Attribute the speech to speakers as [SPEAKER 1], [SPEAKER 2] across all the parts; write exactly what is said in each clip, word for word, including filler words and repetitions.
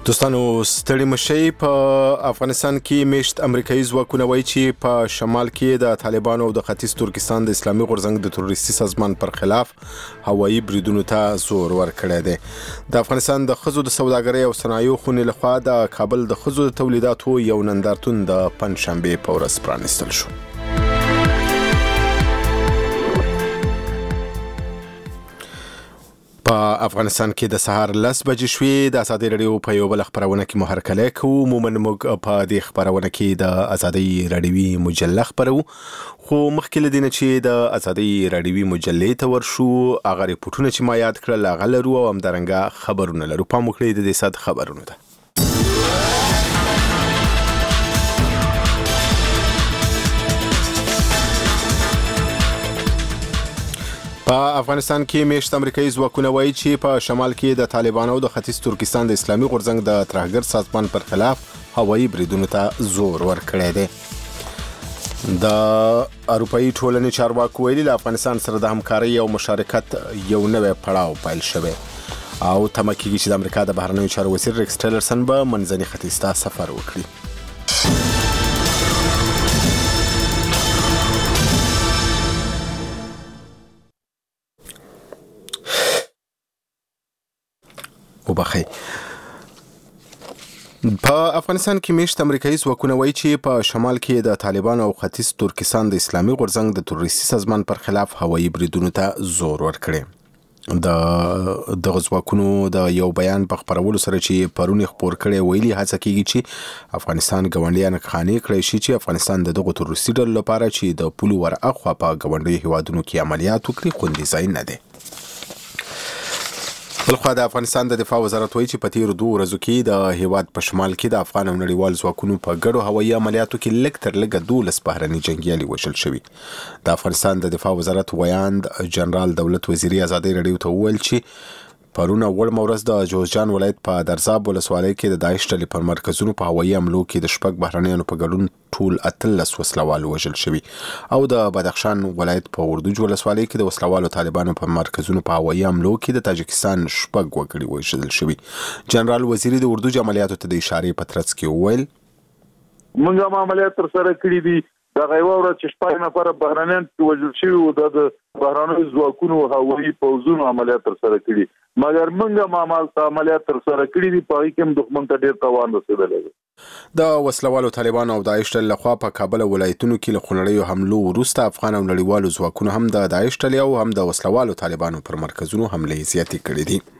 [SPEAKER 1] دوستانو ستړي مشي په افغانستان کې مشت امریکایي ځواکونه وایي چې په شمال کې د طالبانو او د ختیځ ترکستان د اسلامي غورځنګ د تروریستي سازمان پر خلاف هوایي بریدونو ته زور ورکړی دی. د افغانستان د ښځو د سوداګرۍ او صنایعو خونې لخوا د کابل د ښځو د تولیداتو یو نندارتون د پنجشنبې په ورځ پرانیستل شو. په افغانستان کې د سهار لس بجې شوې. د ازادي رادیو په یو بل خبرونه کې مو هرکلی کوو. عموما موږ په دې خبرونه کې د ازادي رادیوي مجله خبرو، خو مخکې له دې نه چې د ازادي رادیوي مجلې ته ورشو، هغه ریپورټونه چې ما یاد کړل هغه لرو او همدارنګه خبرونه لرو. پام وکړئ د دې ساعت خبرونه ده. په افغانستان کې مشت امریکایي ځواکونه وایي چې په شمال کې د طالبانو او د ختیځ ترکستان د اسلامي غورځنګ د ترهګر سازمان پر خلاف هوایي بریدونو ته زور ورکړی دی. د اروپایي ټولنې چارواکو ویلي له افغانستان سره د همکارۍ او مشارکت یو نوی پړاو پیل شوی او تمه کېږي چې د امریکا د بهرنیو چارو وزیر ریکس ټیلرسن به منځني ختیځ ته سفر وکړي. وبخي په افغانستان کې مشت امریکایي ځواکونه وایي چې په شمال کې د طالبانو او ختیځ ترکستان د اسلامي غورځنګ د تروریستي سازمان پر خلاف هوایي بریدونو ته زور ورکړي. د دغه ځواکونو د یو بیان په خپرولو سره چې پرون خپور کړي ویلي هڅه کیږي چې افغانستان ګاونډیان خانې کړی شي چې افغانستان د دغه تروریستي ډلو لپاره چې د پولو ور اخوا په ګاونډي هیوادونو کې عملیات وکړي خوندي ځای نه دی. بلخوا د افغانستان د دفاع وزارت وایي چې په تیرو دوه ورځو کې د هیواد په شمال کې د افغان او نړیوال ځواکونو په ګډو هوایي عملیاتو کې لږ تر لږه دولس بهرني جنګیالي وژل شوي. د افغانستان د دفاع وزارت ویاند جنرال دولت وزیري ازادي رادیو ته وویل چې پرونه وړمه ورځ د جوزجان ولایت په درزاب ولسوالۍ کې د داعش ډلې پر مرکزونو په هوایي حملو کې د شپږ بهرنیانو په ګډون ټول اتلس وسلوال وژل شوي او د بدخشان ولایت په وردوج ولسوالۍ کې د وسلوالو طالبانو په مرکزونو په هوایي حملو کې د تاجکستان شپږ وګړي وژل شوي. جنرال وزیري د وردوج عملیاتو ته د اشارې په ترڅ کې وویل
[SPEAKER 2] موږ هم عملیات تر سره کړي دي. د غیوا ورځ چې شپږ نفر بهرنیان وژل شوي او د بهرنیو ځواکونو هوایي پوځونو عملیات تر سره کړي، مګر موږ هم عملیات تر سره کړي دي. په هغې کې هم دښمن ته ډېر تاوان رسېدلی دی.
[SPEAKER 1] د وسلوالو طالبانو او داعش ډلې لخوا په کابل ولایتونو کې له خونړیو حملو وروسته افغان او نړیوالو ځواکونو هم د داعش ډلې او هم د وسلوالو طالبانو پر مرکزونو حملې زیاتې کړې دي.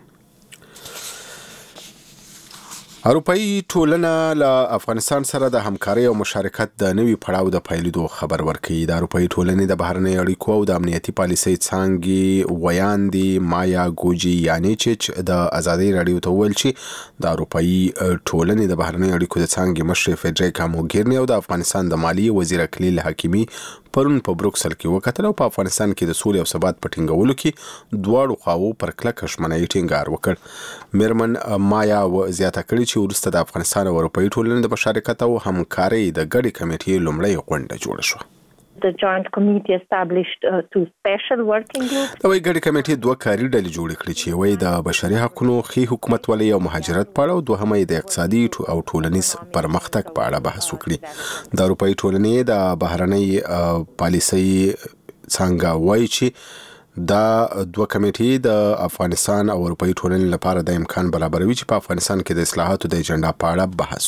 [SPEAKER 1] اروپایي ټولنه له افغانستان سره د همکارۍ او مشارکت د نوي پړاو د پیلېدو خبر ورکوي. د اروپایي ټولنې د بهرنیو اړیکو او د امنیتي پالیسۍ څانګې ویاندې مایا ګوجي یانیچچ د ازادي رادیو ته وویل چې د اروپایي ټولنې د بهرنیو اړیکو د څانګې مشر فیډریکا موګیرني او د افغانستان د مالیې وزیر اکلیل حکیمي پرون په بروکسل کې وکتل او په افغانستان کې د سولې او ثبات په ټینګولو کې دواړو خواوو پر کلکه ژمنۍ ټینګار وکړ. میرمن مایا زیاته کړې چې وروسته د افغانستان او اروپایي ټولنې د مشارکت او همکارۍ د ګډې کمیټې لومړۍ غونډه جوړه شوه.
[SPEAKER 3] The joint committee established uh, two special working groups.
[SPEAKER 1] د وی ګډې کمیټې دوه کاري ډلې جوړې کړې چې وی د بشري حقوقو، ښې حکومتولۍ او مهاجرت په اړه او دوهمه د اقتصادي او ټولنیز پرمختګ په اړه بحث وکړي. د اروپایي ټولنې د بهرنۍ پالیسۍ څنګه وایي چې دا دوه کمیټې د افغانستان او اروپایي ټولنې لپاره د امکان برابروي چې په افغانستان کې د اصلاحاتو د اجنډا په اړه بحث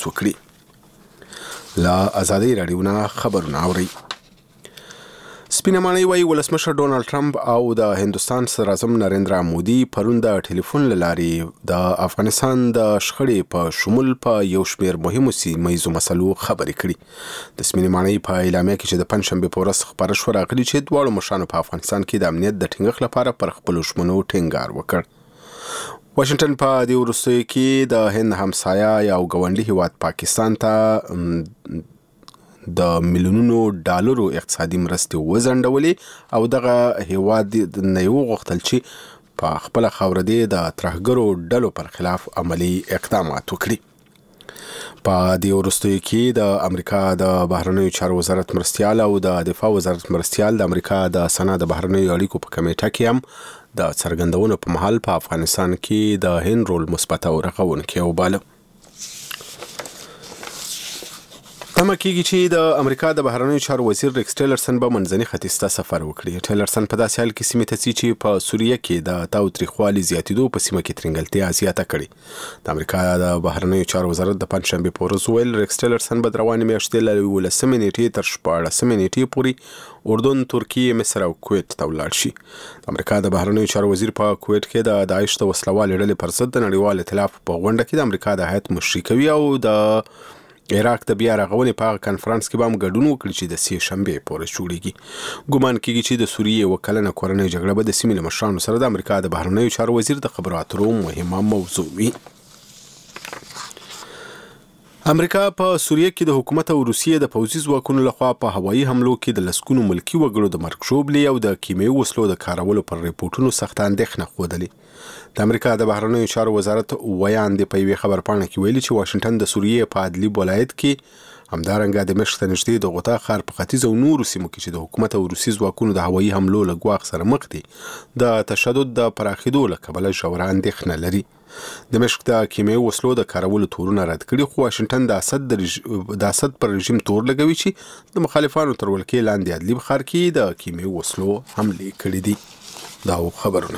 [SPEAKER 1] وکړي. له ازادي رادیو نه خبرونه اورئ. سپینه ماڼۍ وایي ولسمشر ډونالډ ټرمپ او د هندوستان صدر اعظم نریندرا مودي پرون د ټلیفون له لارې د افغانستان د شخړې په شمول په یو شمېر مهمو سیمه ییزو مسلو خبرې کړي. د سپینې ماڼۍ په اعلامیه کې چې د پنجشنبې په ورځ خپاره شوه راغلي چې دواړو مشرانو په افغانستان کې د امنیت د ټینګښت لپاره پر خپلو ژمنو ټینګار وکړ. واشنگټن په دې وروستیو کې د هند همسایه یا ګاونډي هیواد پاکستان ته د میلیونونو ډالرو اقتصادي مرستې وځنډولې او دغه هیواد نه وغوښتل چې په خپله خاوره دې د ترهګرو ډلو پر خلاف عملي اقدامات وکړي. په دې وروستیو کې د امریکا د بهرنیو چارو وزارت مرستیال او د دفاع وزارت مرستیال د امریکا د سنا د بهرنیو اړیکو په کمیټه کې هم د څرګندونو په محل په افغانستان کې د هند رول مثبت او رغونکی وباله. تمه کېږي چې د امریکا د بهرنیو چارو وزیر ریکس ټیلرسن به منځني ختیځ ته سفر وکړي. ټیلرسن په داسې حال کې سیمې ته ځي چې په سوریه کې د تاوتریخوالي زیاتېدو په سیمه کې ترنګلتیا زیاته کړې. د امریکا د بهرنیو چارو وزارت د پنځشنبې په ورځ ویل ریکس ټیلرسن به د روانې میاشتې له یولسمې نیټې تر شپاړسمې نیټې پورې اردن، ترکیه، مصر او کویت ته ولاړ شي. د امریکا د بهرنیو چارو وزیر په کویت کې د داعش د وسلوالې ډلې پر ضد د نړیوال ائتلاف په غونډه کې د امریکا د هیات مشري کوي او د عراق د بیا رغونې په کانفرنس کې به هم ګډون وکړي چې د سې شنبې پورې جوړیږي. ګومان کېږي چې د سوریې وکلنه کورنۍ جګړه به د سیمې له مشرانو سره د امریکا د بهرنیو چارو وزیر د خبرو اترو مهمه موضوع وي. امریکا په سوریه کې د حکومت او روسیې د پوځي ځواکونو لخوا په هوایي حملو کې د لسګونو ملکي وګړو د مرګ ژوبلې او د کیمیاوي وسلو د کارولو پر ریپورتونو سخت اندېښنه ښودلې. د امریکا د بهرنیو چارو وزارت ویاند په یوې خبرپاڼه کې ویلي چې واشنگټن د سوریې په ادلیب ولایت کې همدارنګه د دمشق ته نږدې د غوطا ښار په ختیځ او نورو سیمو کې چې د حکومت او روسي ځواکونو د هوایي حملو له ګواښ سره مخ دي د تشدد د پراخېدو له کبله ژوره اندېښنه لري. دمشق د کیمیاوي وسلو د کارولو تورونه رد کړي، خو واشنگټن د اسد د رژ... د اسد پر رژیم تور لګوي چې د مخالفانو تر ولکې لاندې ادلیب ښار کې د کیمیاوي وسلو حملې کړي دي. دا خبرونه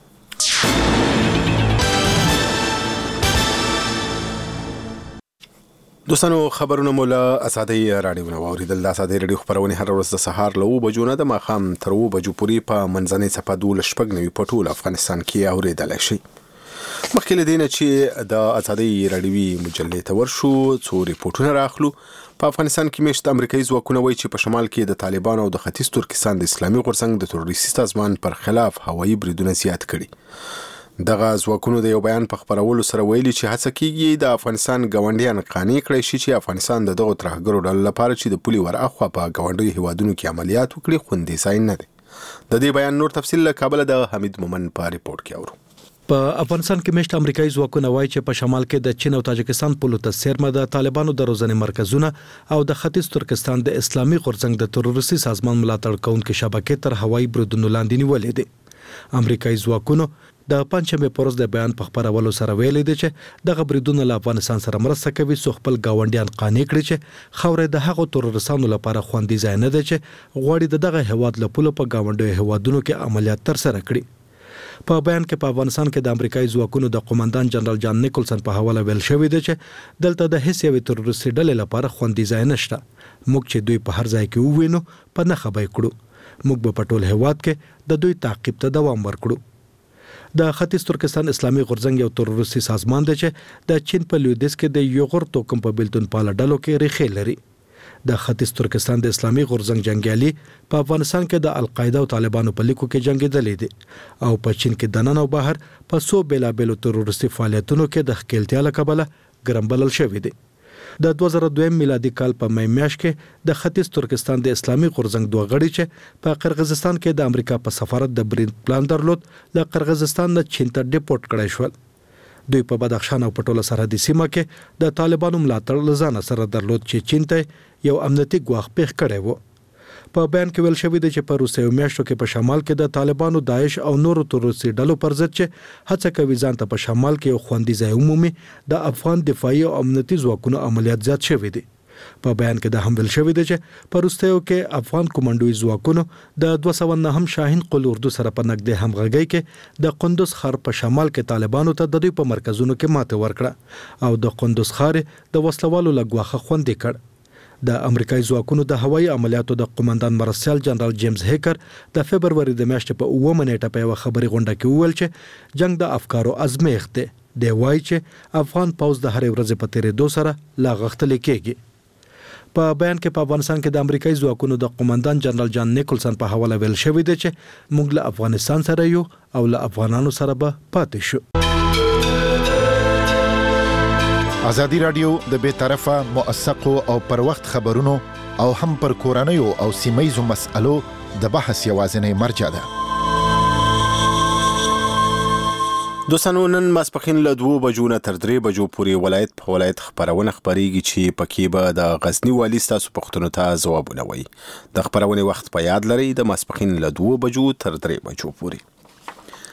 [SPEAKER 1] دوستانو خبرونه مو له ازادي رادیو نو اوریدل. د ازادي رادیو خبرونه هر ورځ د سهار له اوه بجو نه د ماښام تر اوه بجو پورې په منځنۍ څپه دولس شپږ نوي په ټول افغانستان کې اوریدلای شي. مخکې له دې نه چې د ازادي رادیوي مجلې ته ورشو څو ریپورتونه راخلو. په افغانستان کې مشت امریکایي ځواکونه وایي چې په شمال کې د طالبانو او د ختیځ ترکستان د اسلامي غورځنګ د تروریستي سازمان پر خلاف هوایي بریدونه زیات کړي. دغه ځواکونو د یو بیان په خبرولو سره ویلي چې هڅه کیږي د افغانستان ګاونډیان قانع کړي شي چې افغانستان د دغه ترهګرو ډلو لپاره چې د پولي ورأخوا په ګاونډي هیوادونو کې عملیات وکړي خوندي ځای نه دی. د دې بیان نور تفصیل له کابل د حمید مومن په ریپورت کې اورو.
[SPEAKER 4] په افغانستان کې مشت امریکایي ځواکونه وایي چې په شمال کې د چین او تاجکستان په لور سیرمه د طالبانو د روزنې مرکزونه او د ختیځ ترکستان د اسلامي غورځنګ د تروریستي سازمان ملاتړ کوونکو شبکې تر هوایي بریدونو لاندې نیولې دي. امریکایي ځواکونو د پنځمې پورز د بیان په خبرولو سره ویلي دي چې دغه بریدونه له افغانستان سره مرسته کوي څو خپل ګاونډیان قانع کړي چې خاورې د هغو تروریستانو لپاره خوندي ځای نه دی چې غواړي دغه هیواد له پولو په ګاونډیو هیوادونو کې عملیات تر سره کړي. په بیان کې په افغانستان کې د امریکایي ځواکونو د قومندان جنرال جان نیکولسن په حواله ویل شوی دی چې دلته د هیڅ یوې تروریستي ډلې لپاره خوندي ځای نشته. موږ چې دوی په هر ځای کې ووینو په نښه به یې کړو. موږ به په ټول هیواد کې د دوی تعقیب ته دوام ورکړو. د ختیځ ترکستان اسلامي غورځنګ یو تروریستي سازمان دی چې د چین په لویدیځ کې د یوغور توکم په بیلتون پاله ډلو کې ریښې لري. د ختیځ ترکستان د اسلامي غورځنګ جنگیالي په افغانستان کې د القاعده او طالبانو په لیکو کې جنگیدلې دي او په چین کې د نن او بهر په سو بیلابیلو تروریستي فعالیتونو کې د ښکیلتیا له کبله ګرمبلل شوی دی. د دوه زره دوه میلادي کال په می میاشت کې د ختیځ ترکستان د اسلامي غورځنګ دوه غړي چې په قرغیزستان کې د امریکا په سفارت د برید پلان درلود له قرغیزستان نه چین ته ډیپورټ کړای شول. دوی په بدخشان او پټوله سرحدي سیمه کې د طالبانو ملاتړ لزان سره درلود چې چین ته یو امنیتي ګواښ پیښ کړی و. په بیان کې ویل شوی دی چې په روسیې میاشتو کې په شمال کې د طالبانو، داعش او نورو تروریستي ډلو پر ضد چې هڅه کوي ځان ته په شمال کې یو خوندي ځای ومومي د افغان دفاعي او امنیتي ځواکونو عملیات زیات شوی دي. په بیان کې د هم ویل شوی دی چې په روسیې کې افغان کمانډوي ځواکونو د دوه سوه نهم شاهین قل اردو سره په نږدې همغږۍ کې د قندوز ښار په شمال کې طالبانو ته د دوی په مرکزونو کې ماته ورکړه او د قندوز ښار د وسلوالو له ګواښه خوندي کړ. د امریکایي ځواکونو د هوایي عملیاتو د قومندان مرسیال جنرال جیمز هیکر د فبروري د میاشتې په اووه نیټه په یوه خبري غونډه کې وویل چې جنگ د افکارو ازمیښت دی. دی وایي چې افغان پوځ د هرې ورځې په تېرېدو سره لا غښتلی کېږي. په بیان کې په افغانستان کې د امریکایي ځواکونو د قومندان جنرال جان نیکولسن په حواله ویل شوی دی چې موږ له افغانستان سره یو او له افغانانو سره به پاتې شو.
[SPEAKER 5] ازادي رادیو د بې طرفه موثقو او پر وخت خبرونو او هم پر کورنیو او سیمایي مسألو د بحث یوازینی مرجع ده.
[SPEAKER 1] دوستانو نن ماسپښین له دوه بجو نه تر درې بجو پورې ولایت په ولایت خبرونه خبريږي چې پکې به د غزنی والي ستاسو پوښتنو ته ځوابونه وایي. د خبرونه وخت په یاد لرئ، د ماسپښین له دوه بجو تر درې بجو پورې.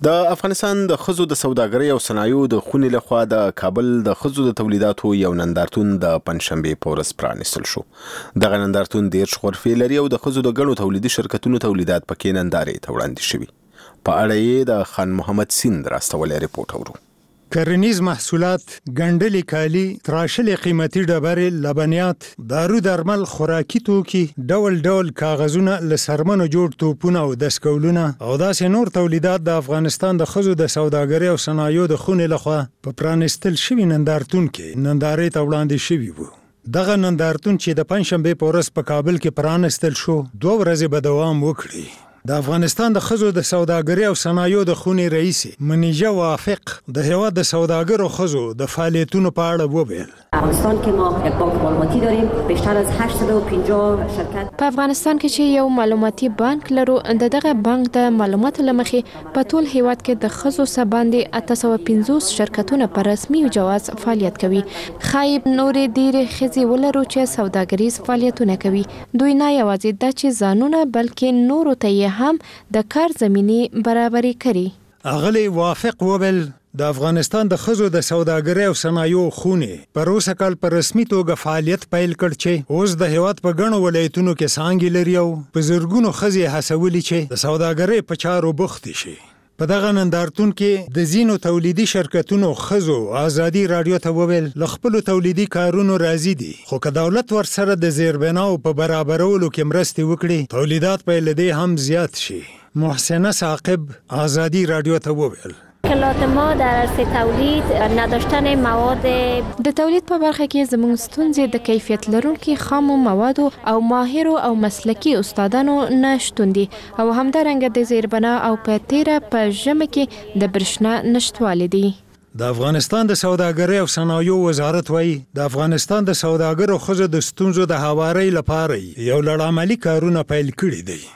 [SPEAKER 1] د افغانستان د خزو د سوداګرۍ او صنایعو د خونې لخوا د کابل د خزو د تولیداتو یو نندارتون د پنځشنبه په ورځ پرانیستل شو. دغه نندارتون ډېر غرفې لري او د خزو د ګڼو تولیدي شرکتونو تولیدات پکې نندارې ته وړاندې شوي. په اړه یې د خان محمد سیند راستولې ریپورت اورو.
[SPEAKER 6] کرنیز محصولات، ګنډلې کالي، تراشلې قیمتي ډبرې، لبنیات، دارو درمل، خوراکي توکي، ډول ډول کاغذونه، له سرمنو جوړ توپونه او دستکولونه او داسې نور تولیدات د افغانستان د ښځو د سوداګرۍ او صنایعو د خونې لخوا په پرانیستل شوي نندارتون کې نندارې ته وړاندې شوي وو. دغه نندارتون چې د پنځشنبې په ورځ په کابل کې پرانیستل شو، دوه ورځې به دوام وکړي. د افغانستان د ښځو د سوداګرۍ او صنایعو د خونې رئیس منیجه وافق د هیواد د سوداګرو ښځو د فعالیتونو په اړه وویل.
[SPEAKER 7] افغانستان کې ما یک بانک معلوماتی داریم، بیشتر از هشتصد و پنجاه شرکت.
[SPEAKER 8] په افغانستان کې چې یو معلوماتي بانک لرو، د دغه بانک د معلوماتو لمخې په ټول هیواد کې د ښځو څخه باندې اته سوه پنځوس شرکتونه په رسمي جواز فعالیت کوي. خایب نورې ډېرې ښځې ولرو چې سوداګریز فعالیتونه کوي. دوی نه یوازې دا چې ځانونه بلکې نورو ته هم د کار زمینی برابري کړي.
[SPEAKER 6] اغلی وافق وبل د افغانستان د ښځو د سوداګرۍ او صنایعو خونې پر اوسه کال په رسمي توګه فعالیت پیل کړ چې اوس د هیواد په ګڼو ولایتونو کې څانګې لري او په زرګونو ښځې هڅولي چې د سوداګرۍ په چارو بوختې شي. په دغه نندارتون کې د ځینو تولیدي شرکتونو ښځو ازادي رادیو ته وویل له خپلو تولیدي کارونو راضي دي، خو که دولت ورسره د زیربناو په برابرولو کې مرستې وکړي تولیدات به له دې هم زیات شي. محسنه ثاقب ازادي رادیو ته وویل
[SPEAKER 9] مشکلات ما در عرصه تولید نداشتن مواد
[SPEAKER 8] د تولید په برخه کې زموږ ستونزې د کیفیت لرونکي خامو موادو او ماهرو او مسلکي استادانو نشتون دي او همدارنګه د زیربنا او په تیره په ژمه کې د برښنا نشټوالی دي.
[SPEAKER 6] د افغانستان د سوداګرۍ او صنایعو وزارت وایي د افغانستان د سوداګرو ښځو د ستونزو د هوارۍ لپاره یو لړ عملي کارونه پیل کړي دي.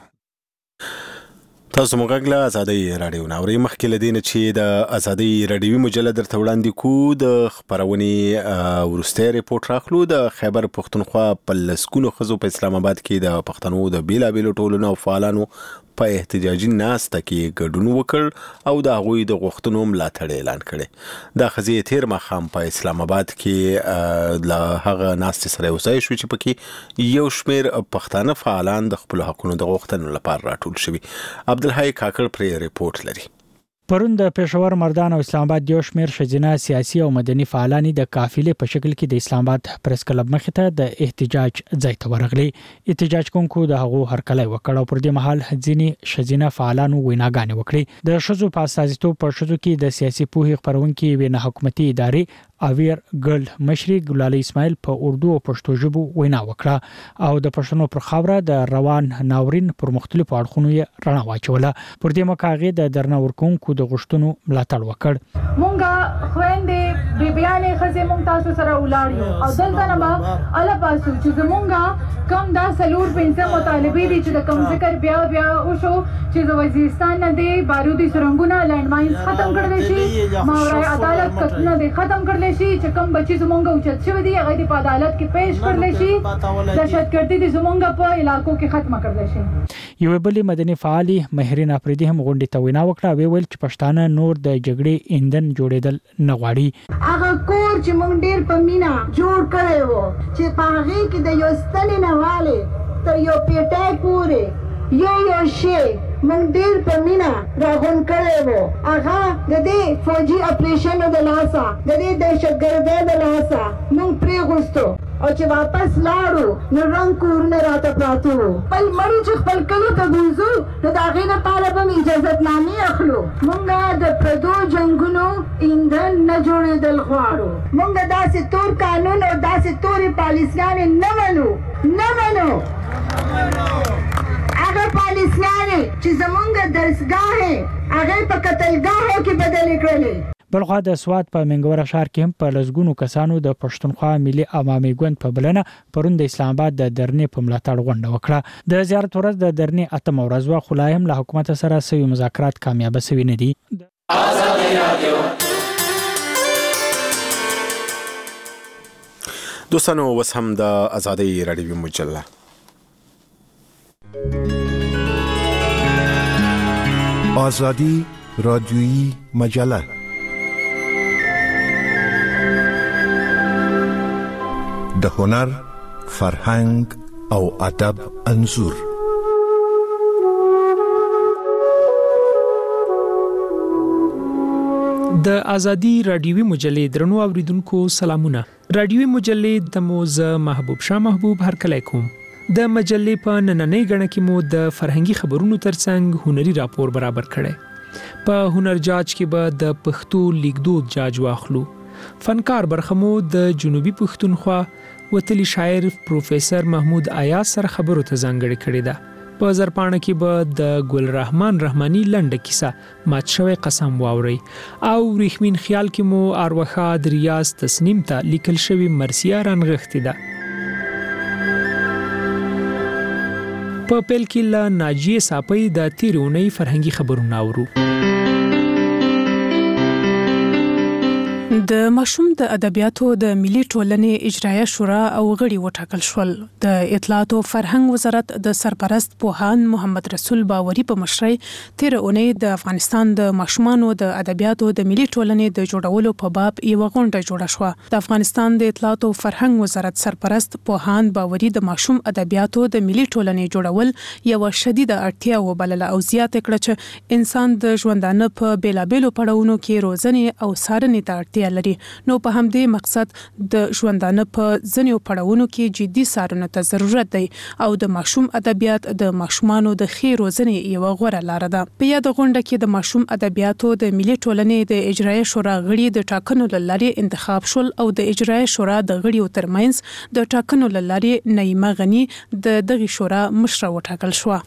[SPEAKER 1] تاسو موږ له ازادي رادیو ناوړي مخکې لدین چې د ازادي رادیوي مجله درته وړاندې کو د خبرونې ورسته ریپورت راخلو. د خیبر پښتونخوا په لسکونو ښځو په اسلام آباد کې د پښتنو د بیلابیلو ټولنو او فعالانو په احتجاجي ناسته کې ګډون وکړ او د هغوی د غوښتنو ملاتړ اعلان کړي. دا ښځې تیر ماښام په اسلام آباد کې له هغه ناستې سره یو ځای شو چې پکې یو شمېر پښتانه فعالان د خپلو حقونو د غوښتنو لپاره راټول شوي. عبدالحی کاکړ پرې ریپورت لري.
[SPEAKER 10] پرون د پېښور مردان او اسلام آباد یو شمېر ښځینه سیاسي او مدني فعالان د قافلې په شکل کې د اسلام آباد پریس کلب مخې ته د احتجاج ځای ته ورغلي. احتجاج کوونکو د هغو هرکلی وکړ او پر دې مهال ځینې ښځینه فعالانو ویناګانې وکړې. د ښځو په استازیتوب په ښځو کې د سیاسي پوهې خپرونکي یوې نه حکومتي ادارې اویر ګرل مشري ګلالي اسماعیل په اردو او پښتو ژبو وینا وکړه او د پښتنو پر خاوره د روان ناورین پر مختلفو اړخونو یې رڼا واچوله. پر دې مکاغې د درنه ورکوونکو د غوښتنو ملاتړ وکړ.
[SPEAKER 11] مونږه خويندې بیبيانې خزه مونږ تاسو سره ولاړ یو او دلته نه ما اله پاسو چې زمونږه کم دا سلور پنځه مطالبه دي چې د کم ذکر بیا بیا وشو چې د وزیرستان نه دی بارودي سرنګونه لینډ ماینز ختم کړل شي، ماورای عدالت کتنه دی ختم کړل شي چې کوم بچي زمونږ اوچت شوی دی هغه په عدالت کې پیش کړل شي، دهشتګردي دي زمونږ په علاقو کې ختم کړل شي.
[SPEAKER 10] یو بل مدني فعالي مهرین افریدي هم غونډې ته وینا وکړه. ویل چې پښتانه نور د جګړې ایندن جوړېدل نه غواړي.
[SPEAKER 12] هغه کور چې مونږ ډیر په مینا جوړ کړی وو چې په هغه کې د یو ستنې نه والي تر یو پیټای پورې یو یو شی مونږ ډیر په مینا راغون کړی وو. هغه د دې فوجي اپریشن د لاسه د دې دهشتګردۍ د لاسه مونږ پرې غوښتو او چې واپس لاړو نو رنګ کورونه راته پراته وو. خپل مړي چې خپل کلو ته بوځو نو د هغې لپاره به مې اجازتنامې اخلو. مونږ د پردو جنګونو ایندن نه جوړېدل غواړو. مونږ داسې تور قانون او داسې تورې پالیسیانې نه منو نه منو هغه پالیسیانې چې زمونږ درسګاهې هغې په قتلګاهو کې بدلې کړلې.
[SPEAKER 10] بلخوا د سوات په منګوره ښار کې هم په لسګونو کسانو د پښتونخوا ملي عوامي ګوند په بلنه پرون د اسلام آباد د درنې په ملاتړ غونډه وکړه. د زیارت ورځ د درنې اتم ورځ وه خو لا هم له حکومت سره سوي مذاکرات کامیابه سوي نه دي.
[SPEAKER 1] دوستانو اوس هم د ازادي رادیوي مجله
[SPEAKER 13] آزادی
[SPEAKER 5] رادیویی مجله. د هنر، فرهنګ او ادب انځور.
[SPEAKER 13] د ازادي رادیوي مجلې درنو اوریدونکو سلامونه. رادیوي مجلې د موز محبوب شاه محبوب هرکلی کوم. د مجلې په نننۍ غړنه کې مو د فرهنګي خبرونو ترڅنګ هنري راپور برابر کړي. په هنر جاج کې به د پښتو لیکدود جاج واخلو. فنکار برخمو د جنوبي پښتونخوا وتلی شاعر پروفیسور محمود ایاز سره خبرو ته ځانګړې کړې ده. په زرپانه کې به د ګل رحمان رحماني لنډه کیسه مات شوی قسم واوري او ریښمین خیال کې مو اروخا د ریاض تسنیم ته لیکل شوی مرثیه رانغښتې ده. په پیل کې له ناجیه صاپۍ د تیرونی فرهنګي خبرونه اورو.
[SPEAKER 14] د ماشوم د ادبیاتو د ملي ټولنې اجرایه شورا او غړي وټاکل شول. د اطلاعات او فرهنګ وزارت د سرپرست پوهان محمد رسول باوري په مشرۍ تیر اونۍ د افغانستان د ماشومانو د ادبیاتو د ملي ټولنې د جوړولو په باب یو غونډه جوړه شوه. د افغانستان د اطلاعات او فرهنګ وزارت سرپرست پوهان باوري د ماشوم ادبیاتو د ملي ټولنې جوړول یو شدیده اړتیا وبلله او زیاته کړه چې انسان د ژوندانه په بیلابېلو پړاوونو کې روزنې او څارنې ته اړتیا لري. نو په همدې مقصد د ژوندانه په ځینو پړاوونو کې جدي څارنې ته ضرورت دی او د ماشوم ادبیات د ماشومانو د ښې روزنې یو غوره لار ده. په یاد غونډه کې د ماشوم ادبیاتو د ملي ټولنې د اجرایه شورا غړي د ټاکنو لارې انتخاب شول او د اجرایه شورا د غړیو ترمنځ د ټاکنو لارې نعیمه غنی د دغه شورا مشره وټاکل شو.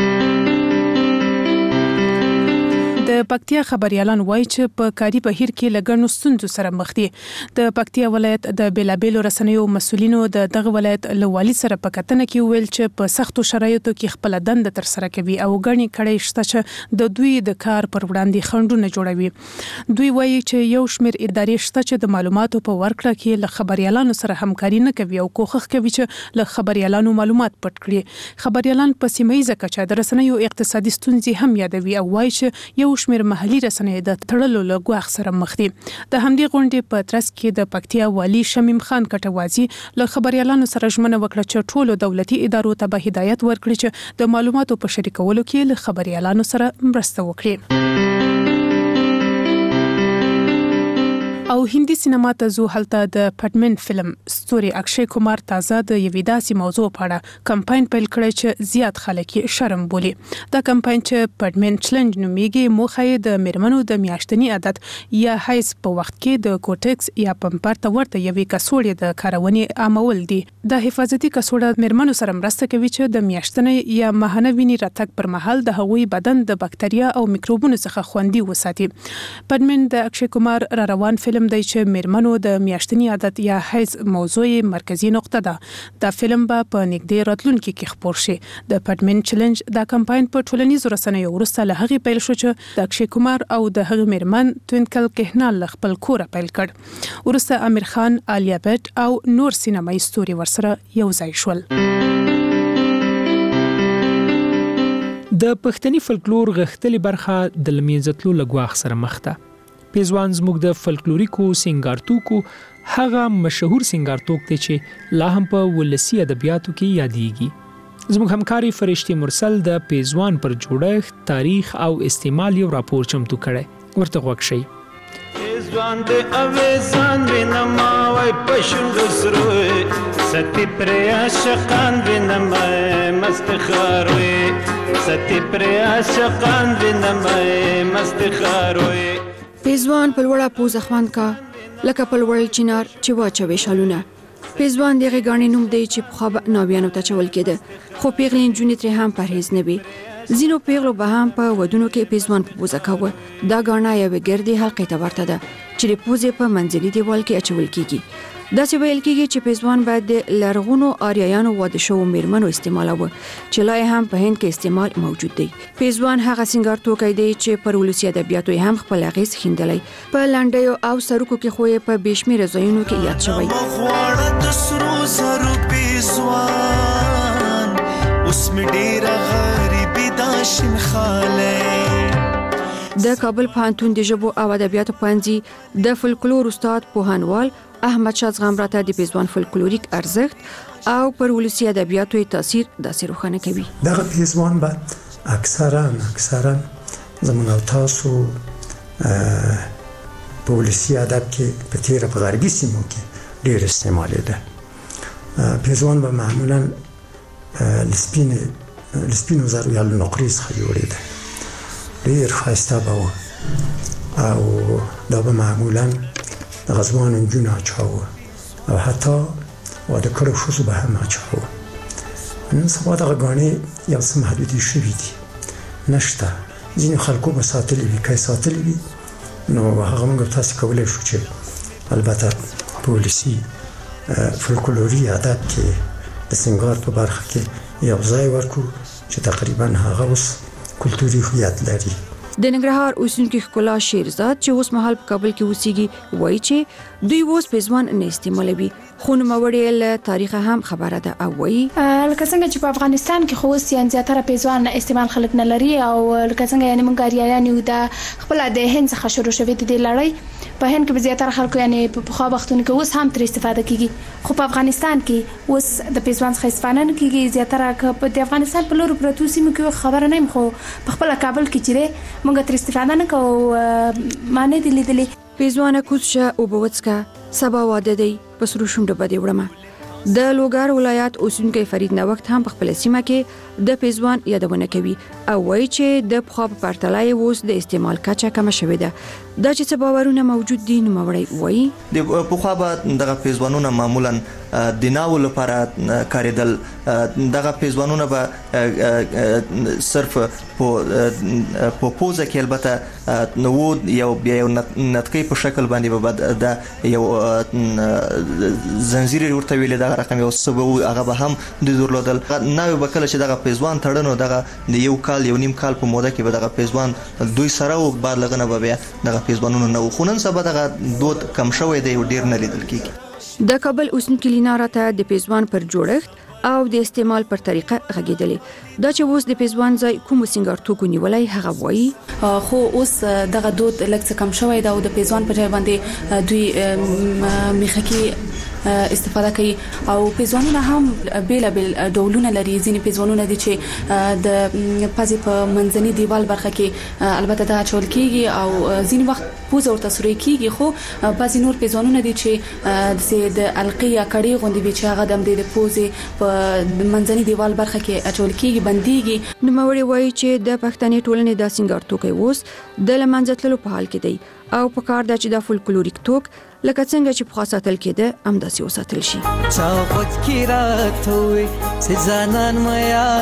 [SPEAKER 14] د پکتیا خبريالان وایي چې په کاري بهیر کې لګڼو ستونزو سره مخ دي. د پکتیا ولایت د بیلابېلو رسنیو مسولینو د دغه ولایت لوالي سره په کتنه کې ویل چې په سختو شرایطو کې خپل دند تر سره کوي او غني کړي شته چې د دوی د کار پر وړاندې خنډونه جوړوي. دوی وایي چې یو شمېر ادارې شته چې د معلوماتو په ورکړه کې له خبريالانو سره همکاري نه کوي او کوښښ کوي چې له خبريالانو معلومات پټ کړي. خبريالان په سیمایي ځکه د رسنیو اقتصادي ستونزې هم یادوي او وایي چې یو شمیر محلي رسنۍ د تړلو له ګواښ سره مخ دي. د همدې غونډې په ترڅ کې د پکتیا والي شمیم خان کټوازي له خبريالانو سره ژمنه وکړه چې ټولو دولتي ادارو ته به هدایت ورکړي چې د معلوماتو په شریکولو کې له خبريالانو سره مرسته وکړي. او هندي سینما ته زو هلته د پټمن فلم ستوري اکشي کومار تازه د یوې داسې موضوع په اړه کمپاین پیل کړی چې زیات خلک شرم بولي. دا کمپاین چې پټمن چیلنج نومیږي موخه د میرمنو د میاشتنی عادت یا حیض په وخت کې د کوټکس یا پمپر ته ورته یوې کڅوړې د کارونې عامول دي. د حفاظتي کڅوړه میرمنو سره مرسته کوي چې د میاشتنی یا ماهانه ویني راتګ پر مهال د هغوی بدن د بکټریا او میکروبونو څخه خوندي وساتي. پټمن د اکشي کومار را روان فلم دی چې میرمنو د میاشتنی عادت یا حیض موضوع مرکزی نقطه ده. دا فلم به په نږدې راتلونکي کې خپور شي. د پټمن چیلنج دا کمپاین په ټولنیزو رسنیو وروسته له هغې پیل شو چې د اکشي کومار او د هغه میرمن توینکل کهنال له خپل کوره پیل کړ. وروسته امیر خان، آلیا بټ او نور سینمایي ستوري ورسره یو ځای شول.
[SPEAKER 13] د پښتني فلکلور غښتلې برخه د لمینځتلو لګواخ سره مخ ده. پیزوان زموږ د فلکلوریکو سنگارتوکو هغه مشهور سنگارتوک دی چې لا هم په ولسی ادبیاتو کې یادېږي. زموږ همکاري فرشتي مرسل د پیزوان پر جوړښت، تاریخ او استعمال یو راپور چمتو کړي. ورته غوږ شئ.
[SPEAKER 15] پیزوان د اوزان وینما وای پښند سروي ستی پر عاشقان وینما مستخاروي ستی پر عاشقان وینما مستخاروي.
[SPEAKER 16] پیزوان په لوړه پوزه خوان کا لکه په لوړ چنار چې واچوي شالونه. پیزوان دغه غاڼې نوم دی چې په خو ناویانو ته چول کېده خو پیغلې نجونې ترې هم پرهیز نه وي. ځینو پیغلو به هم په ودونو کې پیزوان په پوزه کاوه. دا غاڼه یوې ګردې حلقې ته ورته ده چې د پوزې په منځلي دیوال کې اچول کېږي. داسې ویل کېږي چې پیزوان باید د لرغونو آریایانو واده شوو میرمنو استعمالوه چې لا هم په هند کې استعمال موجود دی. پیزوان هغه سنگار توکی دی چې پر ولسی ادبیاتو هم خپل اغیز خیندلی. په لنډیو او سرکو کې خو یې په بشمیره ځایونو کې یاد شوی. اوس می ډیره غریبی دا شین خاله د کابل پوهنتون د ژبو او ادبیاتو پوهنځي د فولکلور استاد پوهنوال احمد شاه زغم راته د پیزوان فولکلوریک ارزښت او پر ولسی ادبیاتو تاثیر داسې روښانه کوي.
[SPEAKER 17] دغه پیزوان به اکثرا اکثرا زموږ او تاسو په ولسی ادب کې په تیره په غربي سیمو کې ډېر استعمالېده. پیزوان به معمولا لسپین لسپینو زرو یا نقرې څخه جوړېده. ډېر ښایسته به و او دا به معمولا د غزوانو نجونو اچاوه او حتی واده کړو ښځو به هم اچاوه. نن سبا دغه ګاڼې یو څه محدودې شوي دي، نشته. ځینې خلکو به ساتلي وي، که یې ساتلي وي نو هغه موږ تاسې کولی شو چې البته په ولسي فولکلوري ادب کې د سینګار په برخه کې یو ځای ورکړو چې تقریبا هغه اوس کلتوري هویت لري.
[SPEAKER 16] د ننګرهار اوسیدونکي ښکلا شیرزاد چې اوس مهال په کابل کې اوسېږي وایي چې دوی اوس پیزوان نه استعمالوي، خو نوموړې له تاریخ هم خبره ده او وایي
[SPEAKER 18] لکه څنګه چې په افغانستان کې خو اوس یې زیاتره پیزوان استعمال خلک نه لري او لکه څنګه یعنی موږ اریایان یو د خپل د هند څخه شروع شوې د لړۍ په هند کې زیاتره خلکو یعنی په خوا وختونو کې اوس هم تر استفاده کیږي، خو په افغانستان کې اوس د پیزوان څخه استفاده نه کیږي. زیاتره په د افغانستان په لور پروتو سیمو کې خبره نه خو په خپل کابل کې چې موږ تر استفاده نه کوو معنی دی لیدلې.
[SPEAKER 16] پیزوانه کوڅه او بوڅکا سبا واده دی پسرو شونډه بده وړم. د لوګر ولایت اوسیدونکي فرید نوښت هم په خپل سیمه کې د پیزوان یادونه کوي او وایي چې د پخوا په پرتله اوس د استعمال کچه کمه شوې ده. دا چې څه باورونه موجود دي نو مړی وایي
[SPEAKER 19] د پخوا به دغه پیزوانونه معمولا د ناو لپاره کاریدل. دغه پیزوانونه به صرف په پوزه کې البته نو یو بیا یو نتکې په شکل باندې به د یو زنجیر ورته ویل دغه رقم یو سبب هغه به هم د درلودل. نو به کله چې دغه پیزوان تړنو دغه د یو کال یو نیم کال په موده کې به دغه پیزوان دوی سره او بعد لغنه به بیا دغه پیزوانونه نو خونن سبا دغه دود کم شوی دی او ډیر نه لیدل کیږي.
[SPEAKER 16] د کابل اوسیدونکي لینا راته د پیزوان پر جوړښت او د استعمال پر طریقه غږیدلې. دا چې اوس د پیزوان ځای کوم سنگار توکو نیولای هغه وایي
[SPEAKER 20] خو اوس دغه دود لکه کم شوی دا او د پیزوان په ځای باندې دوی میخکی استفاده کوي او پیزوانونه هم بیل بیل ډولونه لري. ځینې پیزوانونه دي چې د پازي په منځني دیوال برخه کې البته دا چول کیږي او ځینې وخت پوزه ورته سوري کیږي، خو بعضی نور پیزوانونه دي چې د القیا کړي غوندي به چې هغه د پوزې په منځني دیوال برخه کې اچول کیږي بنديږي.
[SPEAKER 16] نو موري وایي چې د پښتني ټولنې د سنگار توکي اوس د لمنځتلو په حال کې دی او په کار د چې د فولکلوریک توک لکه څنګه چې په خاصاتل کېده امداسي وساتل شي.
[SPEAKER 21] چاوت کی راتوي سزانان ما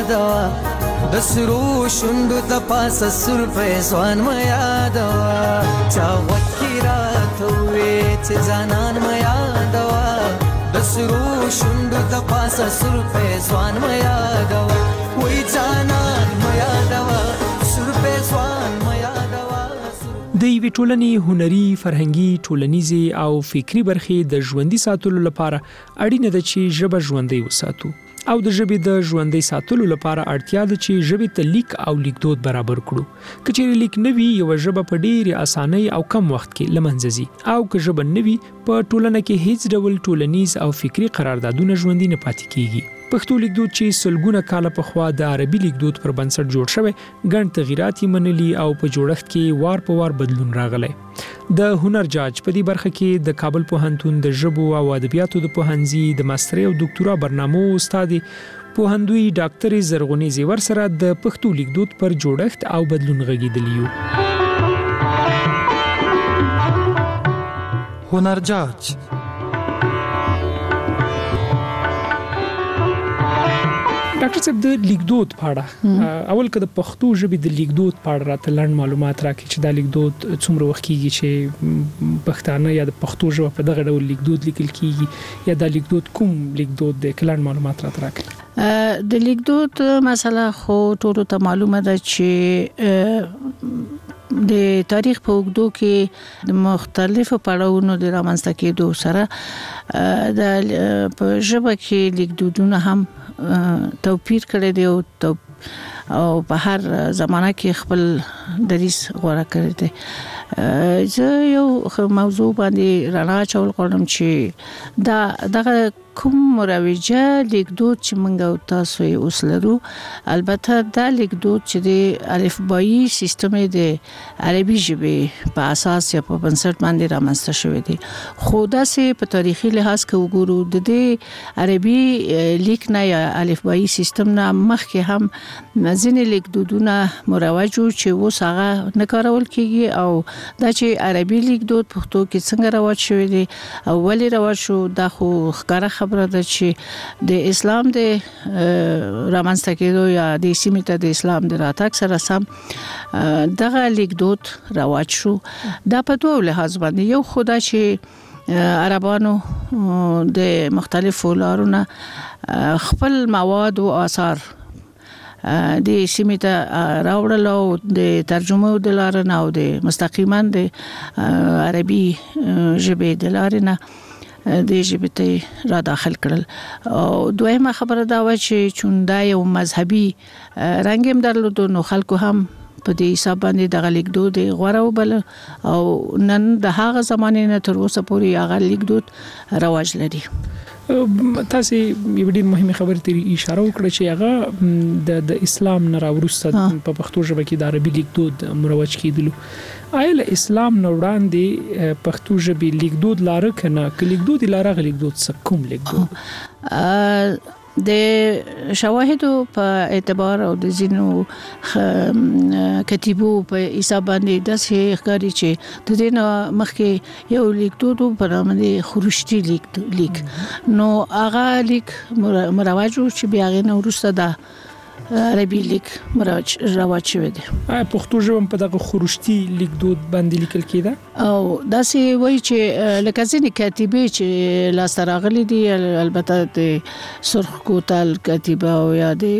[SPEAKER 21] یادوا د سرو شوندو د پاسه سر پیسوان ما یادوا. چاوت کی راتوي سزانان ما یادوا د سرو شوندو د پاسه سر پیسوان ما یادوا. وای ځانان ما یادوا سر پیسوان ما یادوا.
[SPEAKER 13] د یوې ټولنې هنري، فرهنګي، ټولنیزي او فکری برخې د ژوندۍ ساتلو لپاره اړینه ده چې ژبه ژوندۍ وساتو او د ژبې د ژوندۍ ساتلو لپاره اړتیا ده چې ژبې ته لیک او لیکدود برابر کړو. که چیرې لیک نه وي یو ژبه په ډېرې اسانۍ او کم وخت کې له منځه ځي او که ژبه نه وي په ټولنه کې هیڅ ډول ټولنیز او فکری قراردادونه ژوندۍ نه پاتې کیږي. پښتو لیکدود چې سلګونه کاله پخوا د عربي لیکدود پر بنسټ جوړ شوی ګڼ تغیرات یې منلي او په جوړښت کې وار په وار بدلون راغلی. د هنر جاج په دې برخه کې د کابل پوهنتون د ژبو او ادبیاتو د پوهنځي د ماسترۍ او ډاکټورا برنامو استاد پوهندوی ډاکټر زرغونی زیور سره د پښتو لیکدود پر جوړښت او بدلون غږیدلی یو.
[SPEAKER 21] هنر جاج
[SPEAKER 13] ډاکټر صاحب د لیکدود په اړه اول که د پښتو ژبې د لیکدود په اړه راته لنډ معلومات راکړي چې دا لیکدود څومره وخت کیږي چې پښتانه یا د پښتو ژبه په دغه ډول لیکدود لیکل کیږي یا دا لیکدود کوم لیکدود د لنډ معلومات راته راکړي.
[SPEAKER 22] د لیکدود مسله خو ټولو ته معلومه ده چې د تاریخ په اوږدو کې د مختلفو پړاوونو د رامنځته کېدو سره د په ژبه کې لیکدودونه هم توپیر کړی دی او او په هر زمانہ کې خپل دریس غوړه کړی دی. زه یو موضوع باندې رڼا چول غواړم چې دا دغه کوم مروجه لیکدود چې موږ تاسو یې اوس لرو، البته دا لیکدود چې د الفبایی سیستم د عربي ژبې په اساس یا په بنسټ باندې رامنځته شوی دی، خو دا سه په تاریخي لحاظ کې وګورو د دې عربي لیک نه یا الفبایی سیستم نه مخکې هم ځینې لیکدودونه مروج چې اوس هغه نه کارول کیږي، او دا چې عربي لیکدود پښتو کې څنګه رواج شوی دی او ولې رواج شو، دا خو ښکاره خبره ده چې د اسلام د رامنځته کېدو یا د سیمې ته د اسلام د راتګ سره سم دغه لیکدود رواج شو. دا په دوه لحاظ باندې، یو خدا چې عربانو د مختلفو لارونو خپل مواد او آثار د سیمې ته راوړل او د ترجمه د لارې نه او د مستقیما د عربي ژبې د لارې نه د ژبې ته را داخل کړل. او دویمه خبره دا و چې چون دا یو مذهبي رنګ هم درلود، نو خلکو هم په دې حساب باندې د لیکدود غوړه وبل او نن د هغه زمانې نه تر اوسه پورې هغه لیکدود رواج لري.
[SPEAKER 13] تاسو یو ډیر مهمه خبره ته اشاره وکړه چې هغه د د اسلام نه راوروسته په پښتو ژبه کې د عربي لیکدود مروج کیدلو. آیا له اسلام نه وړاندې پښتو ژبې لیکدود لاره کنه ک لیکدود لاره غ لیکدود څه کوم لیکدود
[SPEAKER 22] د شواهدو په اعتبار او د زینو کتیبو په حساب باندې د ښکاری چې د دې مخکې یو لیکدود په نامه د خروشتي لیک لیک نو هغه لیک مروج چې بیا غي نو ورسته دا عربي لیک مروج رواج شوی دی.
[SPEAKER 13] آیا پښتو ژبه په دغه خروشتي لیکدود باندې لیکل کېده؟
[SPEAKER 22] او دا سی وای چې لکه ځینې کاتبې چې لاس راغلي دي، البته د سرخ کوتل کاتبه او یا د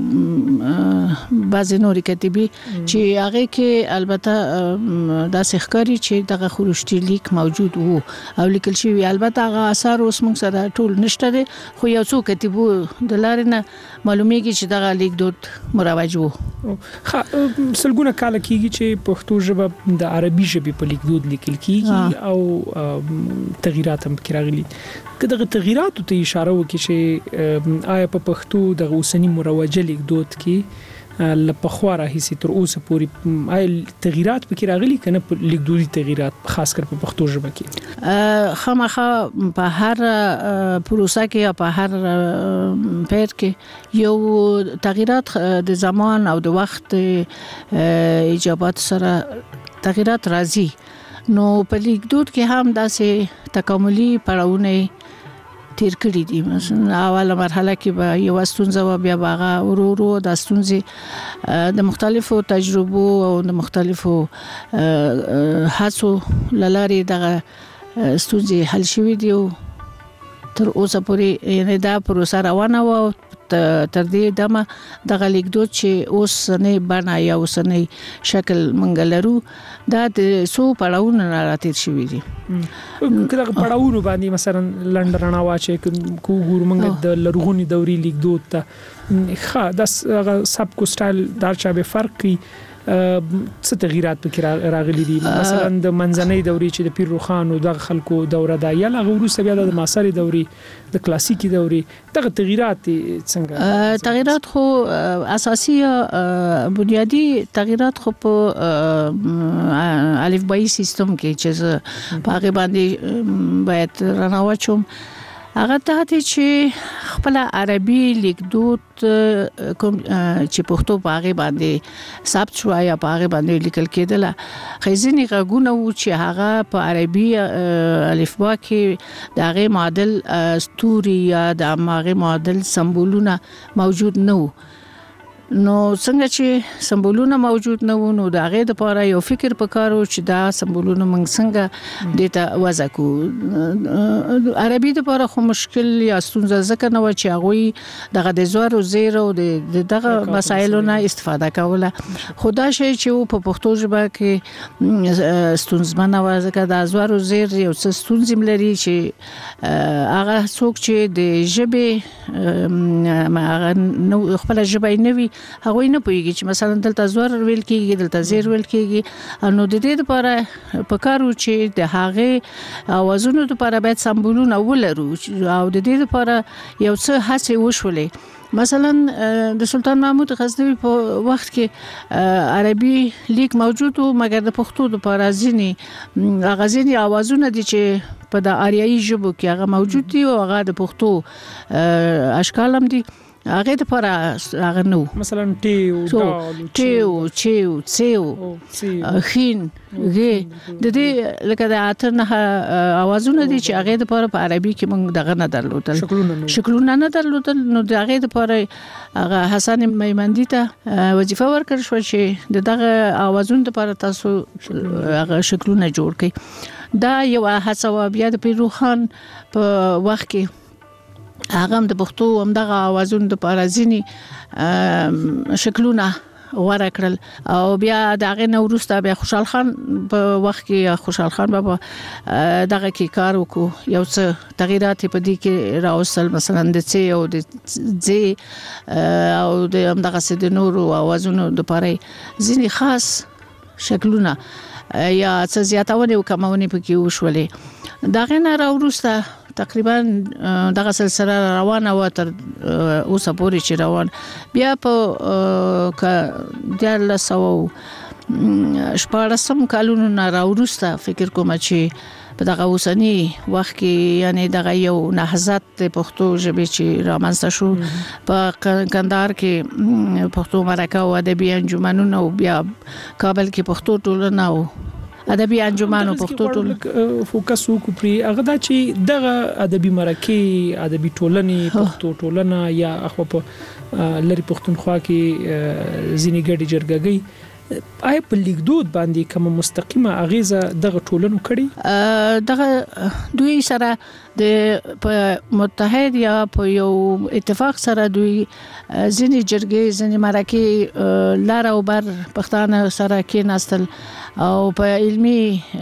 [SPEAKER 22] بعضې نورې کاتبې چې هغه کې البته دا ښکاري چې دغه خروشتي لیک موجود وو او لیکل شوی. البته هغه آثار اوس موږ سره ټول نشته دي، خو یو څو کاتبو د لارې نه معلومیږي چې دغه لیک مروج وو.
[SPEAKER 13] خا سلګونه کال کېږي چې پښتو ژبه د عربي ژبې په لیکدود لیکل کېږي او تغیرات هم پکې راغلي. که دغه تغیراتو ته اشاره وکړي چې آیا په پښتو د اوسنی مروجه لیکدود کې لپاره راهیسي تر اوسه پورې آیا تغیرات پکې راغلي کنه په لیکدودي تغیرات خاص کر په پښتو ژبه کې؟
[SPEAKER 22] خامخا په هر پروسه کې یا په هر پیر کې یو تغیرات د زمان او د وخت ایجابات سره تغیرات راځي. نو په لیکدود کې هم داسې تکاملي پړاوونه تیر کړی دي. مثلا اوله مرحله کې به یو ستونزه و، بیا باغه ورو ورو د ستونزې د مختلفو تجربو او د مختلفو هڅو لارې دغه ستونزې حل شوې دي. تر اوسه پورې یعنی دا پروسه روانه و تر دې دمه د لیکدود چې اوس نه بنا یا اوس نه شکل منګ لرو دا د سو پړاوونه راتیر شوې دي.
[SPEAKER 13] کله پړاوونه باندې مثلا لندرنا واچې کو ګور منګ د لرغونی دوري لیکدود ته خا د سب کو سټایل دا چا به فرق کی څه تغیرات پکې راغلي دي؟ مثلا د منځنۍ دوري چې د پیر روخان او د خلکو دوره دا یا لغه وروسته بیا د معاصري دوري د کلاسیکي دوري دغه تغیرات څنګه؟
[SPEAKER 22] تغیرات خو اساسي بنیادی تغیرات خو په الفبایی سیستم کې چې په هغه باندې باید رانواچوم. هغه ته چې خپل عربي لیکدود کوم چې پښتو په هغه باندې ثبت شو یا په هغه باندې لیکل کېدل، خزینی غږونه و چې هغه په عربي الفبا کې د هغه معادل استوري یا د هغه معادل سمبولونه موجود نه وو. نو څنګه چې سمبولونه موجود نه وو، نو د هغه لپاره یو فکر پکارو چې دا سمبولونه موږ څنګه دیتا وضع کو. عربي لپاره خو مشکل یا ستونزه ځکه نه و چې هغه دغه د زور او زیر او دغه مسایلو نه استفاده کوله. خدا شي چې په پښتو ژبه کې ستونزمنه و ځکه د زور او زیر یو څه ستونزې لري چې هغه څوک چې د ژبې هغه خپل ژبه نه وي هغه نه پوهیږي چې مثلا دلته زور ویل کېږي دلته زیر ویل کېږي نو د دې لپاره پکارو چې د هغه اوازونو لپاره باید سمبولونه ولرو او د دې لپاره یو څه هڅه وشولې مثلا د سلطان محمود غزنوي په وخت کې عربي لیک موجود و مګر د پښتو لپاره ځینې غزنی اوازونه دي چې په د آریایي ژبو کې هغه موجود دي او هغه د پښتو اشکال هم دي هغه د پر هغه نو
[SPEAKER 13] مثلا ټي او
[SPEAKER 22] ټي او چي او سي او خين غي د دې لکه د اتر نه اوازونه دي چې هغه د پر په عربي کې موږ دغه نه درلودل شکلونه نه درلودل نو د هغه د پر هغه حسن میمندی ته وظیفه ورکړ شو چې دغه اوازونه د پر تاسو هغه شکلونه جوړ کړي دا یو هڅه بیا د پیروخان په وخت کې هغه د پښتو هم دغه اوازونه د پارازيني شکلونه غوړه کړل او بیا دغه نو وروسته بیا خوشحال خان په وخت کې خوشحال خان بابا دغه کې کار وکړو یو څه تغیرات په دې کې راوصل مثلا د څه او د ځ او د دغه سد نورو اوازونو د پاره ځینی خاص شکلونه یا څه زیاتونه او کمونه پکې وشولې دغه نه راوروسته تقریبا دغه سلسله روانه و تر اوسه پورې چې روان بیا په د لسو شپږم کالونو نه راوروسته فکر کوم چې په دغه اوسنی وخت کې یعنی دغه یو نهضت د پښتو ژبې چې رامنځته شو په کندهار کې پښتو مرکه او ادبي انجمنونه او بیا کابل کې پښتو ټولنه او ادبي انجمنونو پښتو ټول
[SPEAKER 13] فوکس وکړي پر هغه دا چې دغه ادبي مرکه ادبي ټولنې پښتو ټولنه یا اخو په لری پښتونخوا کې ځینې ګډي جرګګي آی په لیکدود باندې کوم مستقیمه اغیزه دغه ټولنو کړي
[SPEAKER 22] دغه دوی سره د په متحد یا په یو اتفاق سره دوی ځینې جرګې ځینې مرکه لار او بر پښتانه سره کې نستل او په علمي